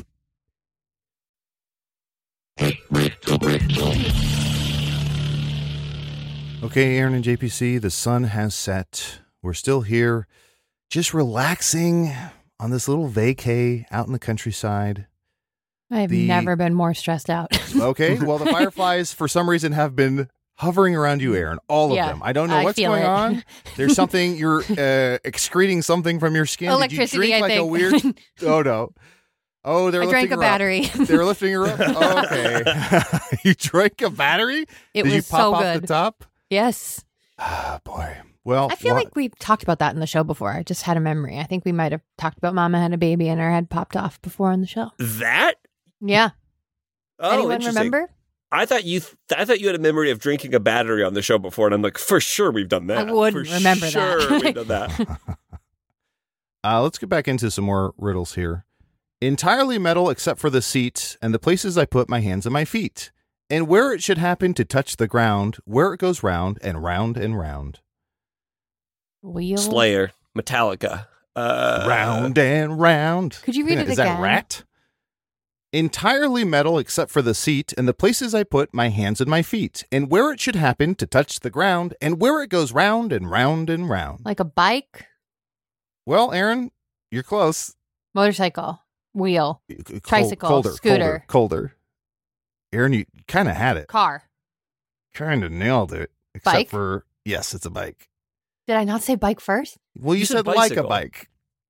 Okay, Aaron and J P C, the sun has set. We're still here, just relaxing on this little vacay out in the countryside. I've The- never been more stressed out. Okay, well, the fireflies, for some reason, have been hovering around you, Aaron. All of Yeah, them. I don't know I what's feel going it. on. There's something, you're uh, excreting something from your skin. Electricity, Did you drink I like a think. weird... Oh, no. Oh, they're I lifting drank a her battery. Up. They were lifting her up? Oh, okay. You drank a battery? It Did you was pop so off good. the top? Yes. Ah, boy. Well, I feel wha- like we've talked about that in the show before. I just had a memory. I think we might have talked about Mama had a baby and her head popped off before on the show. That? Yeah. Oh, Anyone interesting. remember? I thought you. Th- I thought you had a memory of drinking a battery on the show before, and I'm like, for sure we've done that. I wouldn't for remember sure that. we've done that. Uh, let's get back into some more riddles here. Entirely metal except for the seat and the places I put my hands and my feet. And where it should happen to touch the ground, where it goes round and round and round. Wheel. Slayer, Metallica, uh, round and round. Could you read it Is again? that rat? Entirely metal except for the seat and the places I put my hands and my feet. And where it should happen to touch the ground and where it goes round and round and round. Like a bike, Well, Aaron, you're close. motorcycle, wheel, Col- Tricycle, colder, scooter. Colder, colder. Aaron, you kind of had it. car. Kind of nailed it. Except Bike? for, yes, it's a bike. Did I not say bike first? Well, you, You said said, like a bicycle. bike,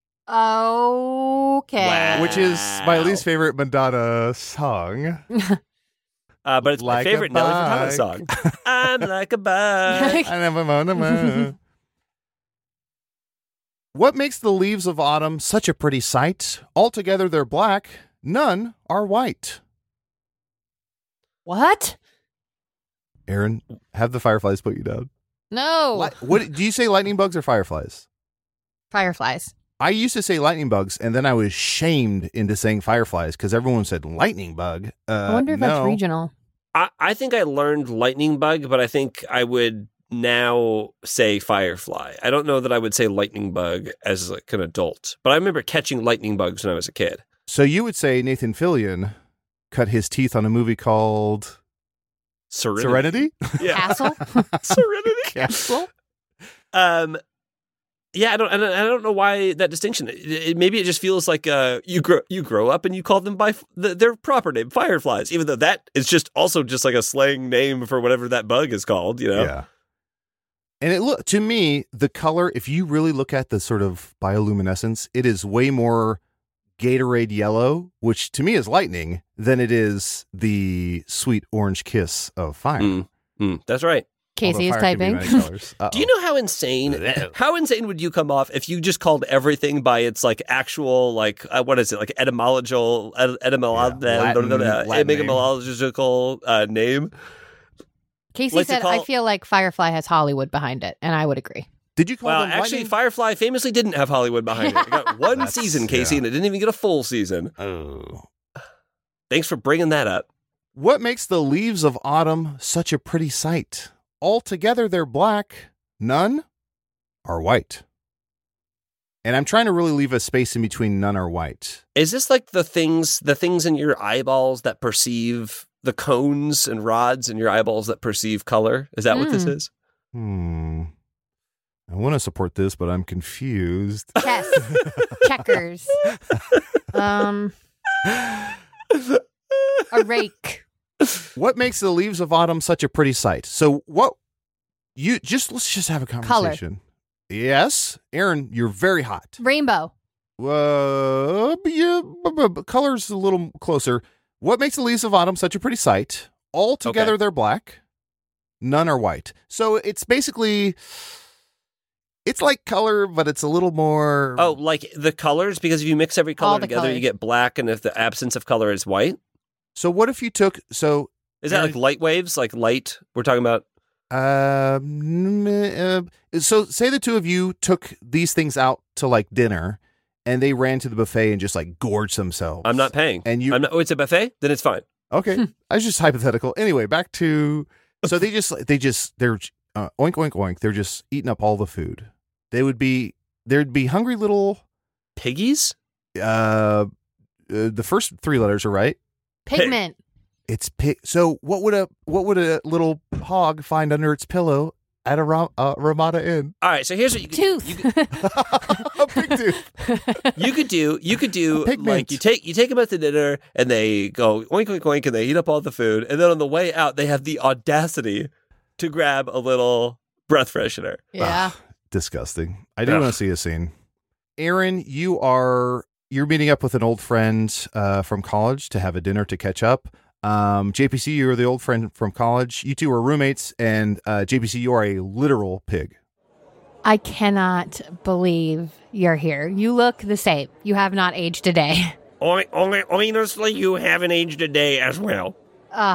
Okay. Wow. which is my least favorite Madonna song. Uh, but it's my Like a favorite Nelly Furtado bike. song. I'm like a bike. I never know, never. What makes the leaves of autumn such a pretty sight? Altogether they're black, none are white. What? Aaron, have the fireflies put you down. No. Li- what do you say, lightning bugs or fireflies? Fireflies. I used to say lightning bugs, and then I was shamed into saying fireflies because everyone said lightning bug. Uh, I wonder if no. that's regional. I, I think I learned lightning bug, but I think I would now say firefly. I don't know that I would say lightning bug as like an adult, but I remember catching lightning bugs when I was a kid. So you would say Nathan Fillion cut his teeth on a movie called Serenity. Serenity? Yeah. Castle? Serenity. Castle? Um, yeah, I don't, I don't, I don't know why that distinction. It, it, maybe it just feels like uh, you grow, you grow up and you call them by f- the, their proper name, fireflies, even though that is just also just like a slang name for whatever that bug is called. You know? Yeah. And it look to me, the color, if you really look at the sort of bioluminescence, it is way more Gatorade yellow, which to me is lightning, than it is the sweet orange kiss of fire. Mm, mm, that's right. Casey is Although fire can be typing. many colors. Uh-oh. Do you know how insane? How insane would you come off if you just called everything by its like actual like uh, what is it like etymological et- etymolo- Yeah, Latin- uh, Latin name. etymological uh, name? Casey Like to said, call- I feel like Firefly has Hollywood behind it, and I would agree. Did you call Well, them actually, lightning? Firefly famously didn't have Hollywood behind it. It got one That's- season, Casey, yeah. and it didn't even get a full season. Oh. Thanks for bringing that up. What makes the leaves of autumn such a pretty sight? Altogether they're black, none are white. And I'm trying to really leave a space in between none are white. Is this like the things, the things in your eyeballs that perceive the cones and rods in your eyeballs that perceive color? Is that what this Hmm. is? Hmm. I want to support this, but I'm confused. Chess. Checkers. Um, a rake. What makes the leaves of autumn such a pretty sight? So what you just let's just have a conversation. Yes, Aaron, you're very hot. Rainbow. Uh, but yeah, but, but, but color's a little closer. What makes the leaves of autumn such a pretty sight? Altogether Okay. they're black, none are white. So it's basically it's like color, but it's a little more. Oh, like the colors? Because if you mix every color All the together, you colors. get black, and if the absence of color is white, So what if you took so is that Aaron- like light waves? Like light? We're talking about. Um, uh, so say the two of you took these things out to like dinner and they ran to the buffet and just like gorged themselves. I'm not paying. And you, I'm not, oh, it's a buffet? Then it's fine. okay. I was just hypothetical. Anyway, back to, so they just, they just, they're uh, oink, oink, oink. They're just eating up all the food. They would be, there'd be hungry little, Piggies? uh, uh the first three letters are right. Pigment. It's pig. So what would a, what would a little hog find under its pillow at a Ram- uh, Ramada Inn? All right, so here's what you could Tooth. You could, A pig tooth. you could do. You could do A pigment. like you take you take them out to dinner, and they go oink oink oink, and they eat up all the food, and then on the way out, they have the audacity to grab a little breath freshener. Yeah. Disgusting. I do Ugh. want to see a scene. Aaron, you are you're meeting up with an old friend uh, from college to have a dinner to catch up. Um, J P C, you're the old friend from college. You two are roommates, and uh, J P C, you are a literal pig. I cannot believe you're here. You look the same. You have not aged a day. Honestly, you haven't aged a day as well. Ugh.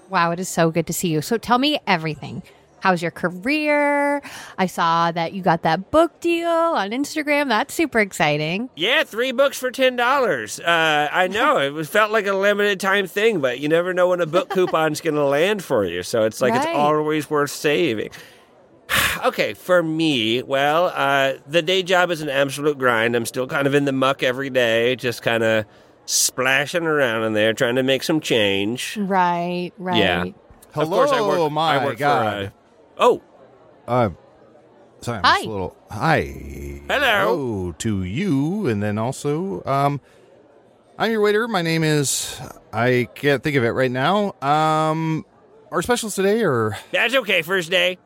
Wow, it is so good to see you. So tell me everything. How's your career? I saw that you got that book deal on Instagram. That's super exciting. Yeah, three books for ten dollars. Uh, I know it was felt like a limited time thing, but you never know when a book coupon's going to land for you. So it's like Right. it's always worth saving. Okay, for me, well, uh, the day job is an absolute grind. I'm still kind of in the muck every day, just kind of splashing around in there, trying to make some change. Right, right. Yeah. Hello, Of course, I work, my I work God. For, uh, oh, Uh, sorry, I'm Hi. just a little. Hi. Hello. Hello to you, and then also, um, I'm your waiter. My name is. I can't think of it right now. Um, our specials today are that's okay. First day.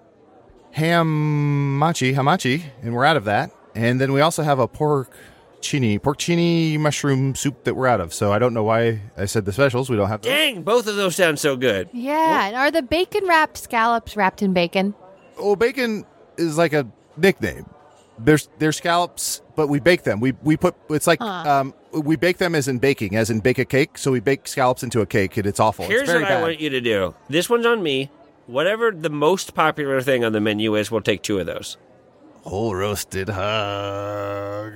hamachi, hamachi, and we're out of that. And then we also have a pork chini, porcini mushroom soup that we're out of. So I don't know why I said the specials. We don't have. Those. Dang, both of those sound so good. Yeah, and are the bacon wrapped scallops wrapped in bacon? Oh, bacon is like a nickname. There's there's scallops, but we bake them. We we put it's like Huh. um we bake them as in baking, as in bake a cake. So we bake scallops into a cake, and it's awful. Here's it's very what bad. I want you to do. This one's on me. Whatever the most popular thing on the menu is, we'll take two of those. Whole roasted. Uh,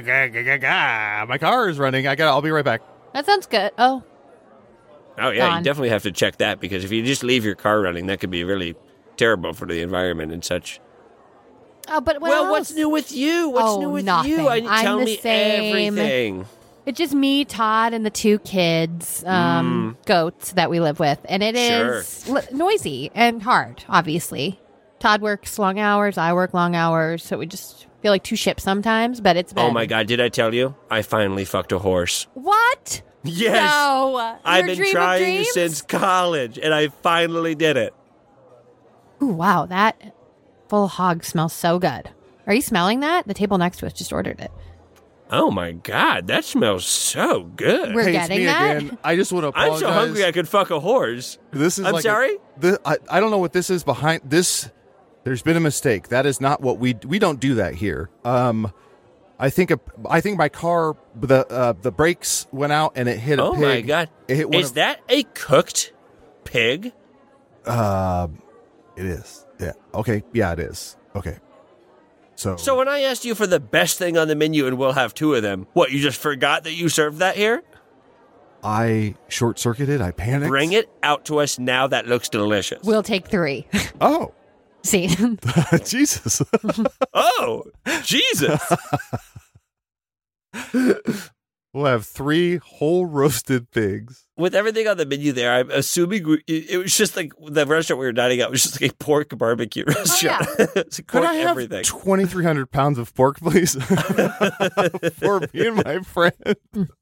my car is running. I got. I'll be right back. That sounds good. Oh, Oh, yeah, Gone. you definitely have to check that because if you just leave your car running, that could be really terrible for the environment and such. oh, but what well, else? what's new with you? What's Oh, new with nothing. you? I I'm tell the me same. everything. It's just me, Todd, and the two kids, um, goats that we live with, and it is Sure. l- noisy and hard. Obviously, Todd works long hours. I work long hours, so we just feel like two ships sometimes. But it's been Oh my God! Did I tell you? I finally fucked a horse. what? Yes, No, I've Your been dream of trying dreams? since college, and I finally did it. Ooh, wow, that full hog smells so good. Are you smelling that? The table next to us just ordered it. Oh my God, that smells so good. We're hey, getting it's me that? again. I just want to I'm apologize. so hungry I could fuck a horse. This is. I'm like a- sorry? the, I I don't know what this is behind this. There's been a mistake. That is not what we we don't do that here. Um, I think a, I think my car the uh, the brakes went out and it hit a Oh pig. my God! It hit one Is of- that a cooked pig? Uh, it is. Yeah. Okay. Yeah, it is. Okay. So. So when I asked you for the best thing on the menu and we'll have two of them, what, you just forgot that you served that here? I short circuited. I panicked. Bring it out to us now. That looks delicious. We'll take three. Oh, See, Jesus. Oh, Jesus. We'll have three whole roasted pigs. With everything on the menu there, I'm assuming we, it was just like the restaurant we were dining at was just like a pork barbecue restaurant. It's like Could pork I have everything. twenty-three hundred pounds of pork, please? For me and my friend.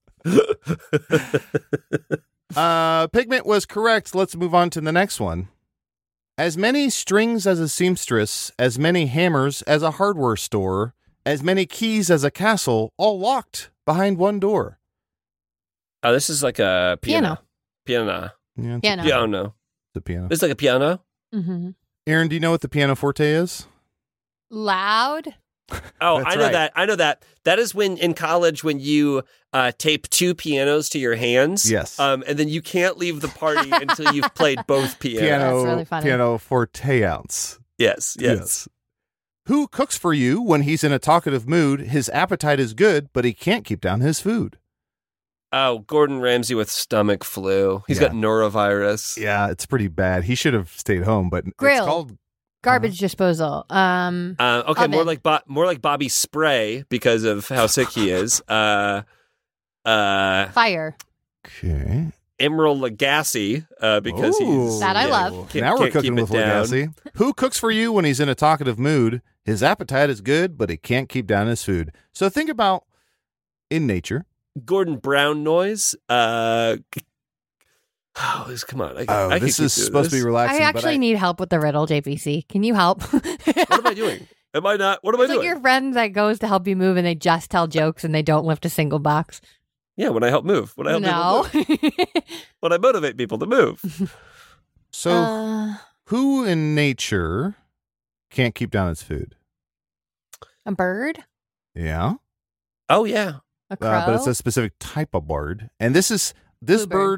uh, Pigment was correct. Let's move on to the next one. As many strings as a seamstress, as many hammers as a hardware store, as many keys as a castle, all locked behind one door. Oh, this is like a piano. Piano. Piano. Yeah, it's Piano. Piano. the piano. This is like a piano. hmm Aaron, do you know what the pianoforte is? loud. Oh, That's I know right. that. I know that. That is when in college when you uh, tape two pianos to your hands. Yes. Um, and then you can't leave the party until you've played both pianos. Piano, That's really funny. piano forte ounce. Yes, yes. Who cooks for you when he's in a talkative mood? His appetite is good, but he can't keep down his food. Oh, Gordon Ramsay with stomach flu. He's Yeah. got norovirus. Yeah, it's pretty bad. He should have stayed home, but Grill. it's called Garbage disposal. Um, Uh, okay, more Oven. like Bo- more like Bobby Spray because of how sick he is. Uh, uh, fire. Okay. Emerald Lagasse uh, because Ooh. he's That I yeah, love. can't- now we're can't cooking keep with it down. Legacy. Who cooks for you when he's in a talkative mood? His appetite is good, but he can't keep down his food. So think about in nature. Gordon Brown noise. Uh, oh, this, come on. I, can- Oh, I can this keep is doing supposed to this. be relaxing. I but actually need help with the riddle, J P C. Can you help? What am I doing? Am I not? What am It's I like doing? your friend that goes to help you move and they just tell jokes and they don't lift a single box. Yeah, when I help move. When I help No. people move. When I motivate people to move. So, Uh, who in nature can't keep down its food? a bird? Yeah. Oh, yeah. A crow? Uh, but it's a specific type of bird. And this is this Bluebird. bird,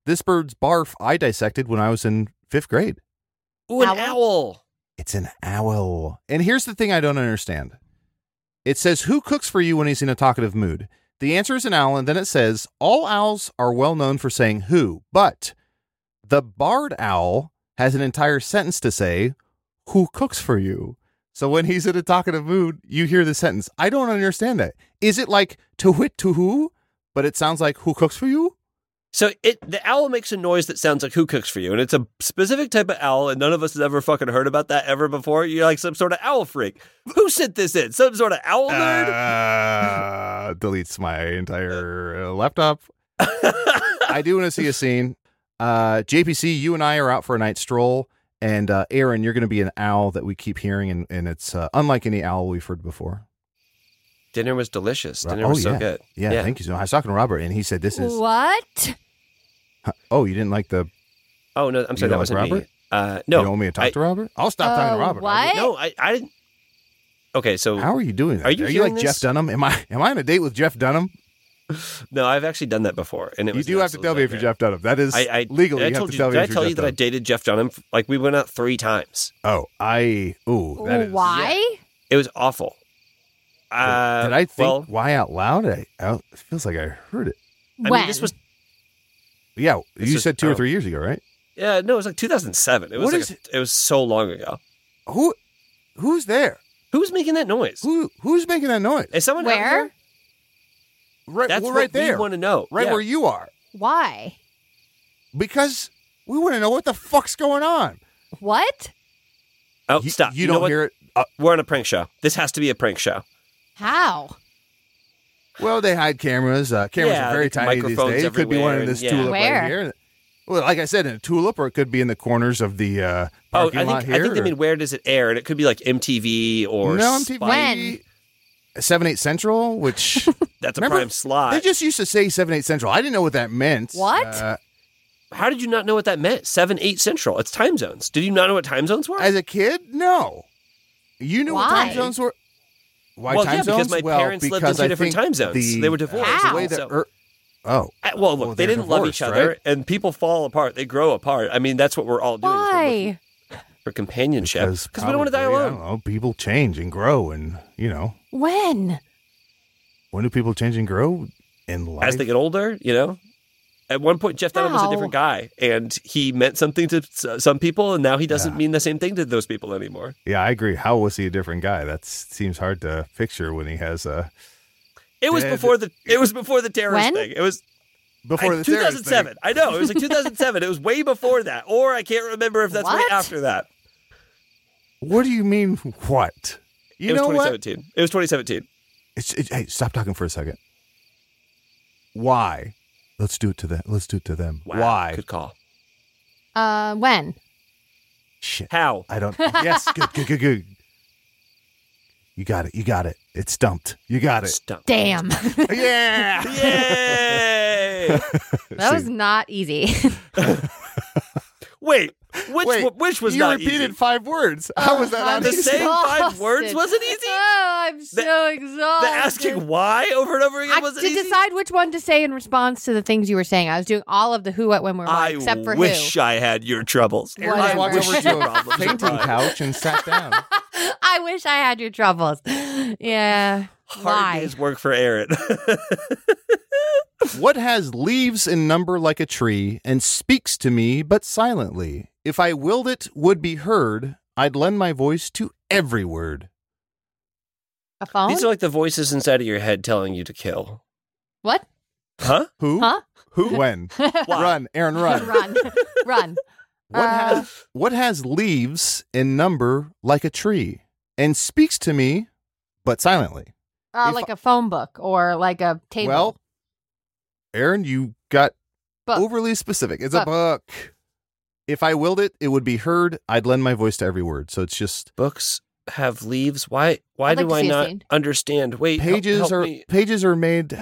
this bird's barf I dissected when I was in fifth grade. Ooh, an Owl? owl. It's an owl. And here's the thing I don't understand. It says, who cooks for you when he's in a talkative mood? The answer is an owl, and then it says, all owls are well known for saying who, but the barred owl has an entire sentence to say, who cooks for you? So when he's in a talkative mood, you hear the sentence. I don't understand that. Is it like to whit to who, but it sounds like who cooks for you? So it the owl makes a noise that sounds like who cooks for you, and it's a specific type of owl, and none of us has ever fucking heard about that ever before. You're like some sort of owl freak. Who sent this in? Some sort of owl nerd? Uh, deletes my entire uh, laptop. I do want to see a scene. Uh, J P C, you and I are out for a night stroll, and uh, Aaron, you're going to be an owl that we keep hearing, and, and it's uh, unlike any owl we've heard before. Dinner was delicious. Dinner oh, was so yeah. good. Yeah, Yeah. thank you so much. I was talking to Robert, and he said this is... What? Oh, you didn't like the... Oh, no, I'm You sorry, don't that like wasn't Robert? me. Uh, no. You don't want me to talk I- to Robert? I'll stop talking Oh, to Robert. what? No, I, I didn't. Okay, so How are you doing that? Are you Are you hearing like this? Jeff Dunham? Am I Am I on a date with Jeff Dunham? no, I've actually done that before, and it You was do an have to absolute tell me if you're nightmare. Jeff Dunham. That is I, I legally. I You have told to you. tell Did me I if you're tell Jeff you that I Dunham. dated Jeff Dunham? Like we went out three times. Oh, I... Ooh, that is... Why? It was awful. Uh, Did I think well, why out loud? I, I it feels like I heard it. I When? mean, this was Yeah, This you was- said two or oh. three years ago, right? yeah, no, it was like two thousand seven. It was What like is a- it? it was so long ago. Who, who's there? Who's making that noise? Who, who's making that noise? Is someone out Where? here? Right, That's well, what right there, we want to know. right Yeah. where you are, Why? because we want to know what the fuck's going on. What? Oh, You- stop! You, know don't what? hear it. Uh, We're on a prank show. This has to be a prank show. How? well, they hide cameras. Uh, cameras Yeah, are very they put tiny these microphones days. It could be one in everywhere this and- yeah. tulip Where? right here. Well, like I said, in a tulip, or it could be in the corners of the uh, Oh, parking I lot think here. I think they or- mean where does it air, and it could be like M T V or no M T V. Spike. When? seven eight Central, which That's a Remember, prime slot. they just used to say seven eight Central. I didn't know what that meant. What? Uh, How did you not know what that meant? Seven, eight central. It's time zones. Did you not know what time zones were? as a kid, no. You knew what time Why? zones were. Why well, time yeah, zones? because my well, parents lived in because two I different think time zones. the- They were divorced. How? The way that So- er- oh, Uh, well, look, Well, they they're didn't love each divorced, other, right? and people fall apart. They grow apart. I mean, that's what we're all doing. is we're looking Why? For companionship. because Because we don't want to die probably, I alone. don't know. People change and grow, and you know, When? when do people change and grow in life? As they get older, you know? At one point, Jeff Dunham was a How? different guy, and he meant something to s- some people, and now he doesn't Yeah. mean the same thing to those people anymore. Yeah, I agree. How was he a different guy? That seems hard to picture when he has a It was Dead. before the it was before the terrorist When? thing. It was before I- the two terrorist thousand seven. thing. I know it was like two thousand seven. It was way before that, or I can't remember if that's way What? after that. What do you mean? What? You it was know twenty what? seventeen. It was twenty seventeen. It's, it, hey, stop talking for a second. Why? Let's do it to them. Let's do it to them. Wow, Why? Good call. Uh, when? Shit. How? I don't. Yes. Good. Good. Good. Good. You got it. You got it. It's stumped. You got it. Stump. Damn. Yeah. Yay! That was See, not easy. Wait, which Wait, which was you not repeated easy? five words. How was that I'm not The easy? same five exhausted. words wasn't easy? Oh, I'm so exhausted. The asking why over and over again I, wasn't to easy? decide which one to say in response to the things you were saying. I was doing all of the who, what, when, where, why, I except for wish who. I had your troubles. Aaron Whatever. walked over to a Problems are fainting fine. couch and sat down. I wish I had your troubles. Yeah. Hard Why? day's work for Aaron. What has leaves in number like a tree and speaks to me but silently? If I willed it would be heard, I'd lend my voice to every word. A phone? These are like the voices inside of your head telling you to kill. What? Huh? Who? Huh? Who? When? Run, Aaron, run. Run. Run. What Uh, has what has leaves in number like a tree and speaks to me but silently? Uh, If- like a phone book or like a table. Well, Aaron, you got Book. overly specific. It's Book. a book. If I willed it, it would be heard. I'd lend my voice to every word. So it's just Books have leaves. Why Why I'd like do to I see a not scene. understand? Wait, help- pages help are me. pages are made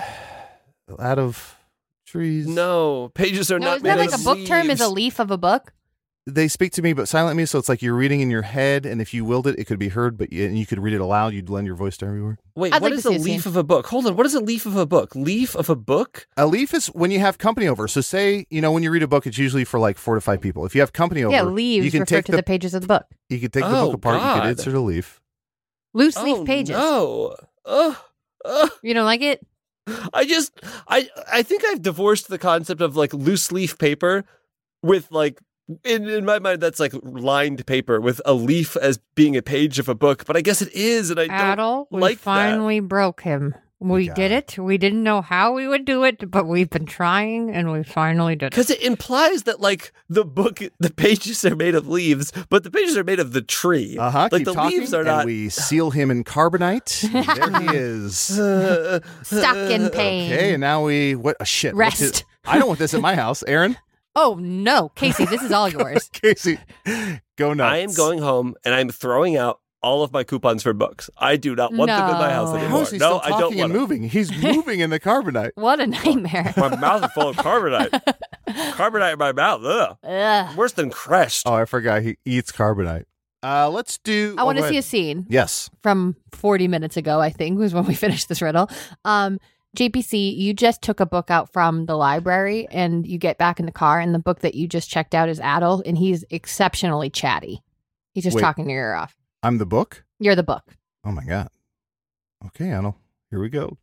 out of trees. No, pages are no, not isn't that made like of a book term is a leaves. leaf of a book? they speak to me, but silently, so it's like you're reading in your head, and if you willed it, it could be heard, but you, and you could read it aloud. You'd lend your voice to every word. Wait, I'd what like is to a see a leaf scene. of a book? Hold on, what is a leaf of a book? Leaf of a book? A leaf is when you have company over. So say, you know, when you read a book, it's usually for like four to five people. If you have company over, Yeah, leaves you can refer take to the, the pages of the book. you can take the Oh, book apart, you God. can insert a leaf. Loose Oh, leaf pages. no. Oh, oh. You don't like it? I just, I, I think I've divorced the concept of like loose leaf paper with like, in, in my mind, that's like lined paper with a leaf as being a page of a book. But I guess it is, and I Adel, don't we like that. finally broke him. We got did it. We didn't know how we would do it, but we've been trying, and we finally did it. Because it implies that like the book, the pages are made of leaves, but the pages are made of the tree. Uh huh. Like Keep the talking, leaves are and not. we seal him in carbonite. And there he is. Uh, Stuck in pain. Okay, and now we what? Oh, shit. what's Rest. his- I don't want this at my house, Aaron. Oh, no. Casey, this is all yours. Casey, go nuts. I am going home and I'm throwing out all of my coupons for books. I do not want them in my house No. anymore. How is he no, still I don't talking want and them. moving? He's moving in the carbonite. What a nightmare. My mouth is full of carbonite. Carbonite in my mouth. Ugh. Ugh. Worse than Crest. Oh, I forgot he eats carbonite. Uh, let's do. I want oh, to go see a ahead. scene Yes. from forty minutes ago, I think, was when we finished this riddle. Um, J P C, you just took a book out from the library and you get back in the car, and the book that you just checked out is Adel, and he's exceptionally chatty. He's just Wait. talking your ear off. I'm the book. You're the book. Oh my god. Okay, Anil. Here we go.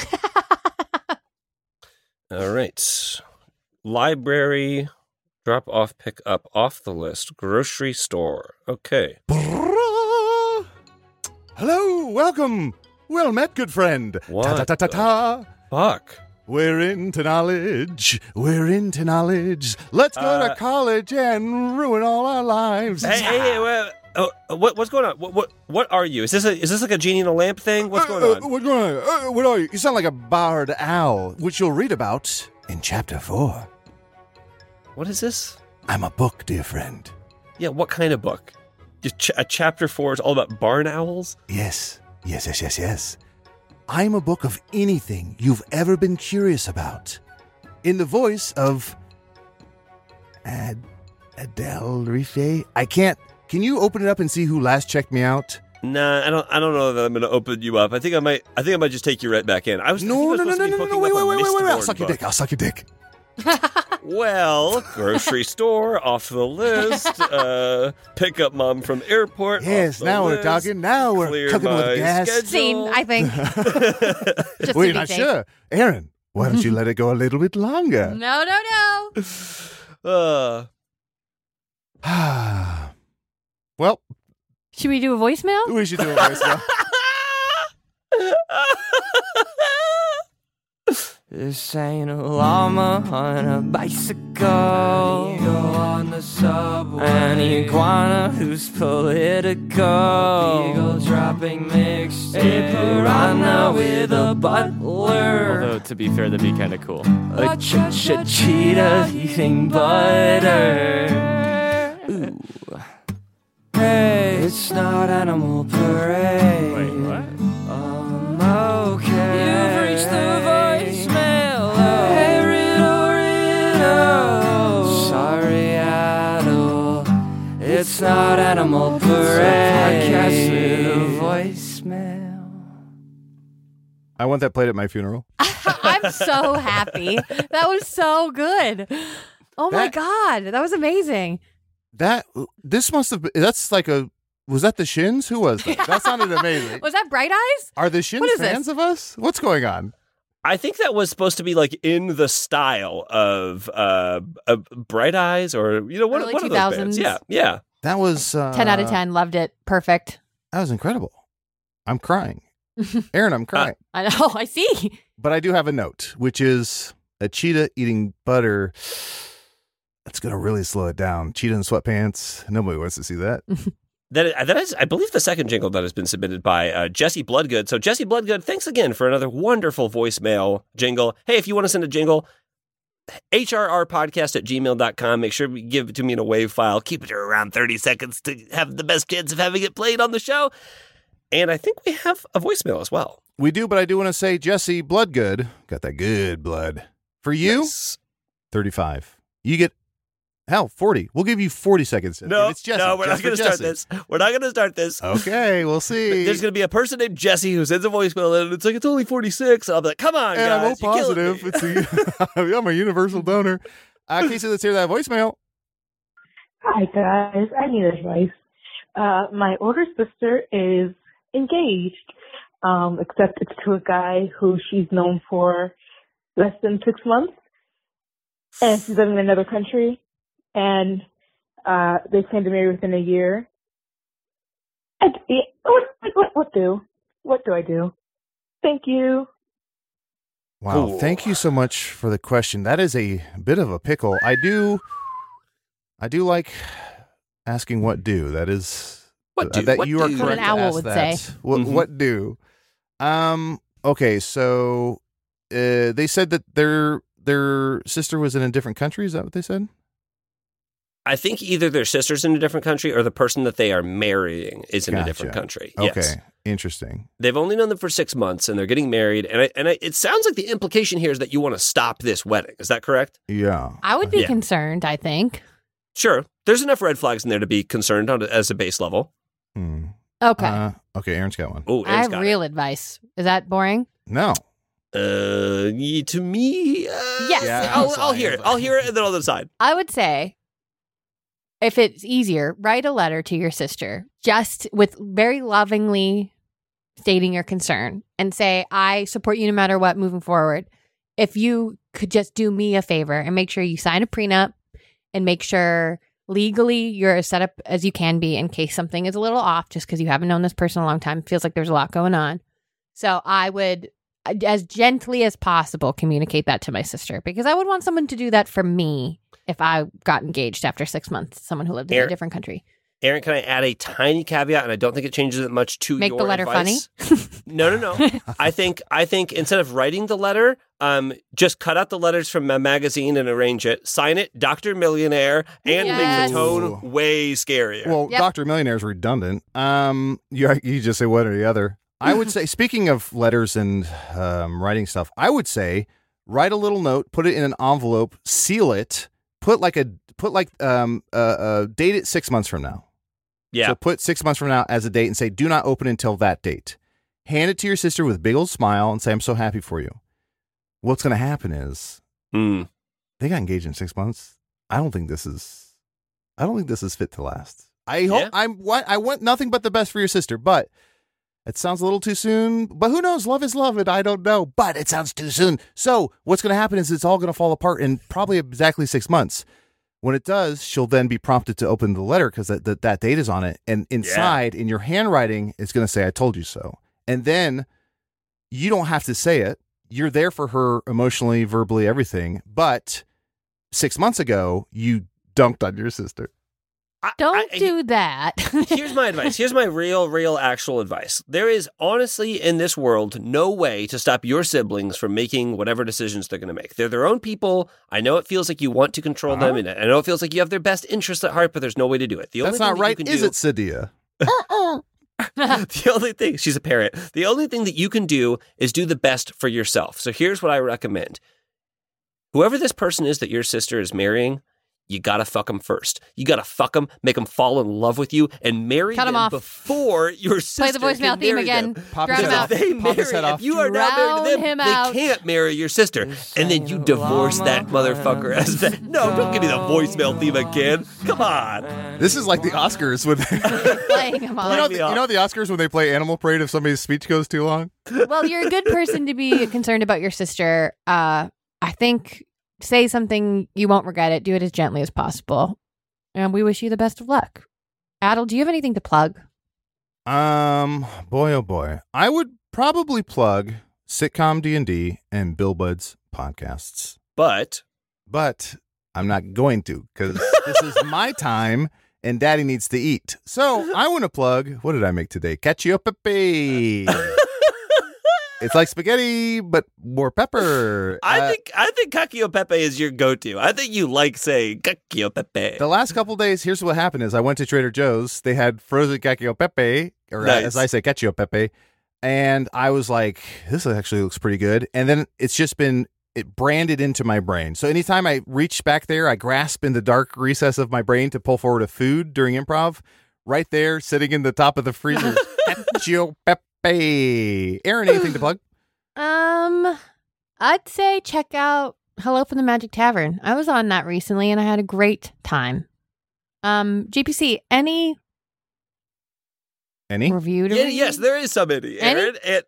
All right. Library, drop off, pick up, off the list. Grocery store. Okay. Brrrah. Hello, welcome. Well met, good friend. What Ta ta ta ta ta. Fuck. We're into knowledge. We're into knowledge. Let's go Uh, to college and ruin all our lives. Hey, hey, hey, wait, oh, what, what's going on? What, what, what are you? Is this a, is this like a genie in a lamp thing? What's going Uh, on? uh, what's going on? Uh, what are you? You sound like a barred owl, which you'll read about in chapter four. What is this? I'm a book, dear friend. Yeah, what kind of book? Just ch- a chapter four is all about barn owls? Yes, yes, yes, yes, yes. I'm a book of anything you've ever been curious about. In the voice of Ad- Adele Rife. I can't. Can you open it up and see who last checked me out? Nah, I don't. I don't know that I'm going to open you up. I think I might. I think I might just take you right back in. I was. I think I No, was no, no, supposed no, to be no, no, hooking no. Wait, up wait, a wait, wait, wait, wait. I'll Mistborn suck your book. dick. I'll suck your dick. Well, grocery store off the list. Uh, pick up mom from airport. Yes, off the now we're list. talking. Now we're Clear cooking with my gas. schedule. Scene, I think. Just Well, to you're be not safe. sure. Aaron, why don't you let it go a little bit longer? No, no, no. Uh, Well, Should we do a voicemail? we should do a voicemail. This ain't a llama on a bicycle. An eagle on the subway. An iguana who's political. A beagle dropping mixed. A piranha with a butler. Although, to be fair, that'd be kind of cool. A ch ch cheetah eating butter. Ooh. Hey, it's not Animal Parade. Wait, what? I'm okay. You've reached the voicemail. Hey, riddle, riddle. Sorry, Adel. It's not Animal Parade. It's a podcast with a voicemail. I want that played at my funeral. I'm so happy. That was so good. Oh my That- God. That was amazing. That this must have been. That's like a. Was that the Shins? Who was that? That sounded amazing. Was that Bright Eyes? Are the Shins What is fans this? of us? What's going on? I think that was supposed to be like in the style of uh, uh Bright Eyes, or you know, one, Early one of those bands. two thousands. Yeah, yeah. That was uh, ten out of ten. Loved it. Perfect. That was incredible. I'm crying, Aaron. I'm crying. I know. I see. But I do have a note, which is a cheetah eating butter. That's gonna really slow it down. Cheetah in sweatpants. Nobody wants to see that. That, that is, I believe, the second jingle that has been submitted by uh, Jesse Bloodgood. So, Jesse Bloodgood, thanks again for another wonderful voicemail jingle. Hey, if you want to send a jingle, H R R podcast at gmail dot com. Make sure you give it to me in a WAV file. Keep it to around thirty seconds to have the best chance of having it played on the show. And I think we have a voicemail as well. We do, but I do want to say, Jesse Bloodgood got that good blood for you. Nice. thirty-five. You get Hell, forty. We'll give you forty seconds. No, it's Jesse. no, we're Just not going for to start Jesse. this. We're not going to start this. Okay, we'll see. There's going to be a person named Jesse who sends a voicemail and it's like, it's only forty-six. I'll be like, come on, and guys. I'm O you're killing positive. me. It's a, I'm a universal donor. Uh, Casey, let's hear that voicemail. Hi, guys. I need advice. Uh, my older sister is engaged, um, except it's to a guy who she's known for less than six months. And she's living in another country. And uh, they plan to marry within a year. I, what, what, what do? What do I do? Thank you. Wow, Cool. Thank you so much for the question. That is a bit of a pickle. I do, I do like asking what do. That is What do? uh, that What you are do? correct. What an owl to ask would that. say. What, Mhm. what do? Um. Okay, so uh, they said that their their sister was in a different country. Is that what they said? I think either their sister's in a different country or the person that they are marrying is in Gotcha. a different country. Okay, Yes. interesting. They've only known them for six months and they're getting married. And I, and I, it sounds like the implication here is that you want to stop this wedding. Is that correct? Yeah. I would be Yeah. concerned, I think. Sure. There's enough red flags in there to be concerned on as a base level. Hmm. Okay. Uh, okay, Aaron's got one. Oh, I have real advice. Is that boring? No. Uh, ye- to me, uh, Yes. Yeah, I'll, I'm I'll hear it. sorry. I'll hear it and then I'll decide. I would say, if it's easier, write a letter to your sister, just with very lovingly stating your concern and say, I support you no matter what moving forward. If you could just do me a favor and make sure you sign a prenup and make sure legally you're as set up as you can be in case something is a little off just because you haven't known this person a long time. It feels like there's a lot going on. So I would, as gently as possible, communicate that to my sister because I would want someone to do that for me if I got engaged after six months, someone who lived in Aaron- a different country. Aaron, can I add a tiny caveat? And I don't think it changes it much to Make your the letter advice. No, no, no. I think I think instead of writing the letter, um, just cut out the letters from my magazine and arrange it. Sign it, Doctor Millionaire, and Yes. make the tone way scarier. Well, Yep. Doctor Millionaire is redundant. Um, you you just say one or the other. I would say, speaking of letters and um, writing stuff, I would say write a little note, put it in an envelope, seal it, put like a put like um uh, uh date it six months from now. yeah. So put six months from now as a date and say, do not open until that date. Hand it to your sister with a big old smile and say, I'm so happy for you. What's going to happen is Hmm. they got engaged in six months. I don't think this is, I don't think this is fit to last. I hope Yeah. I'm what I want nothing but the best for your sister, but it sounds a little too soon. But who knows? Love is love, and I don't know. But it sounds too soon. So what's going to happen is it's all going to fall apart in probably exactly six months. When it does, she'll then be prompted to open the letter because that, that that date is on it, and inside in your handwriting, it's going to say, "I told you so." And then you don't have to say it. You're there for her emotionally, verbally, everything. But six months ago, you dunked on your sister. I- Don't I- do that. Here's my advice. Here's my real, real, actual advice. There is honestly in this world no way to stop your siblings from making whatever decisions they're going to make. They're their own people. I know it feels like you want to control them, and I know it feels like you have their best interests at heart, but there's no way to do it. The only That's thing not that right, you can is do, it, Sadia? The only thing, she's a parent. The only thing that you can do is do the best for yourself. So here's what I recommend. Whoever this person is that your sister is marrying, you gotta fuck them first. You gotta fuck them, make them fall in love with you, and marry Cut 'em them off. before your sister Play the voicemail can theme marry again. them. Pop Drown his him head out. off. They Pop marry, his head off. if you are now Drown married to them, him they out. can't marry your sister. And then you divorce that motherfucker as that. No, don't give me the voicemail theme again. Come on. This is like the Oscars when they, Playing him you on. know, me the, up. you know the Oscars when they play Animal Parade if somebody's speech goes too long. Well, you're a good person to be concerned about your sister. Uh, I think say something you won't regret it. Do it as gently as possible. And we wish you the best of luck. Adel, do you have anything to plug? Um, boy, oh boy, I would probably plug Sitcom D and D and Bill Bud's podcasts, But but I'm not going to because this is my time and Daddy needs to eat. So I want to plug. What did I make today? Cacio pepe. It's like spaghetti, but more pepper. I Uh, think I think Cacio Pepe is your go-to. I think you like saying Cacio Pepe. The last couple days, here's what happened: is I went to Trader Joe's. They had frozen cacio pepe, or Nice. as I say, cacio pepe, and I was like, "This actually looks pretty good." And then it's just been it branded into my brain. So anytime I reach back there, I grasp in the dark recess of my brain to pull forward a food during improv. Right there, sitting in the top of the freezer, Cacio Pepe. Aaron, anything to plug? Um, I'd say check out Hello from the Magic Tavern. I was on that recently, and I had a great time. Um, G P C, any any review to Yeah, read? yes, there is some any, Aaron. And,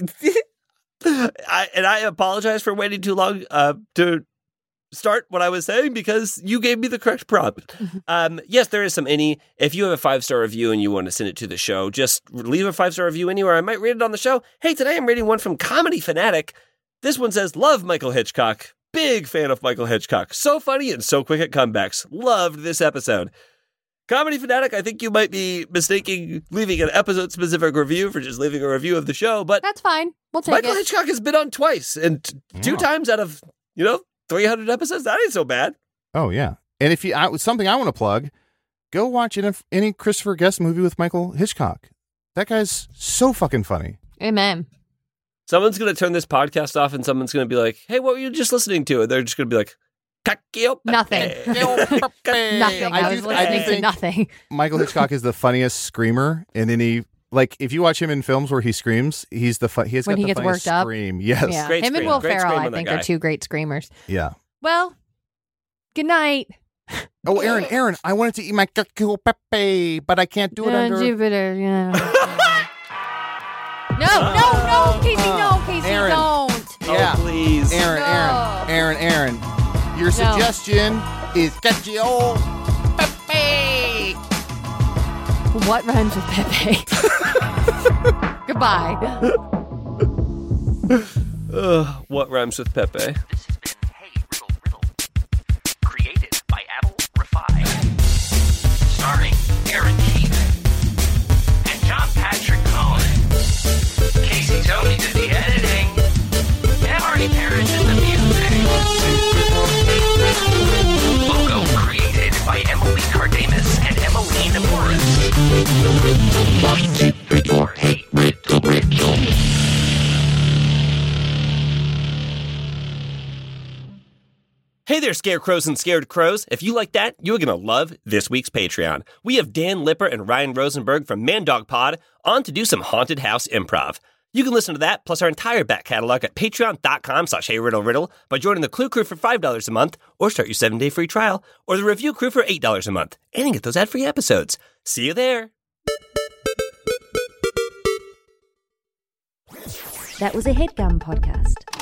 I, and I apologize for waiting too long uh, to start what I was saying because you gave me the correct prompt. um, yes, there is some any. If you have a five-star review and you want to send it to the show, just leave a five-star review anywhere. I might read it on the show. Hey, today I'm reading one from Comedy Fanatic. This one says, love Michael Hitchcock. Big fan of Michael Hitchcock. So funny and so quick at comebacks. Loved this episode. Comedy Fanatic, I think you might be mistaking leaving an episode-specific review for just leaving a review of the show, but that's fine. We'll take Michael it. Hitchcock has been on twice, and t- two Yeah. times out of, you know, three hundred episodes. That ain't so bad. Oh, yeah. And if you, I, something I want to plug, go watch any, any Christopher Guest movie with Michael Hitchcock. That guy's so fucking funny. Amen. Someone's going to turn this podcast off, and someone's going to be like, hey, what were you just listening to? And they're just going to be like, Cacio Pepe. Nothing. Nothing. I, I was do- I do listening to think- nothing. Michael Hitchcock is the funniest screamer in any. Like, if you watch him in films where he screams, he's the fu- he has When got he the gets funniest worked up. scream. Yes. Yeah. Great Him and scream. Will Great Ferrell, scream I on that think, guy. are two great screamers. Yeah. Well, good night. Oh, Aaron, Aaron, I wanted to eat my Cacio Pepe, but I can't do it Uh, under. Jupiter, yeah. no, no, no, Casey, no, Casey, Aaron. don't. Yeah. Oh, please. Aaron, No. Aaron, Aaron, Aaron. Your suggestion is Cacio Pepe. What rhymes with Pepe? Goodbye. Ugh, what rhymes with Pepe? This has been Hey Riddle Riddle, created by Adel Rafai, starring Aaron Keith and John Patrick Cohen. Casey Tony did the editing, and Marty Parrish did the music. Logo created by Emily Cardamus and Emmeline Morris. Hey Riddle Riddle. Hey there, scarecrows and scared crows. If you like that, you're going to love this week's Patreon. We have Dan Lipper and Ryan Rosenberg from Man Dog Pod on to do some haunted house improv. You can listen to that, plus our entire back catalog at patreon.com slash hey riddle riddle by joining the Clue Crew for five dollars a month, or start your seven-day free trial, or the Review Crew for eight dollars a month, and get those ad-free episodes. See you there. That was a HeadGum podcast.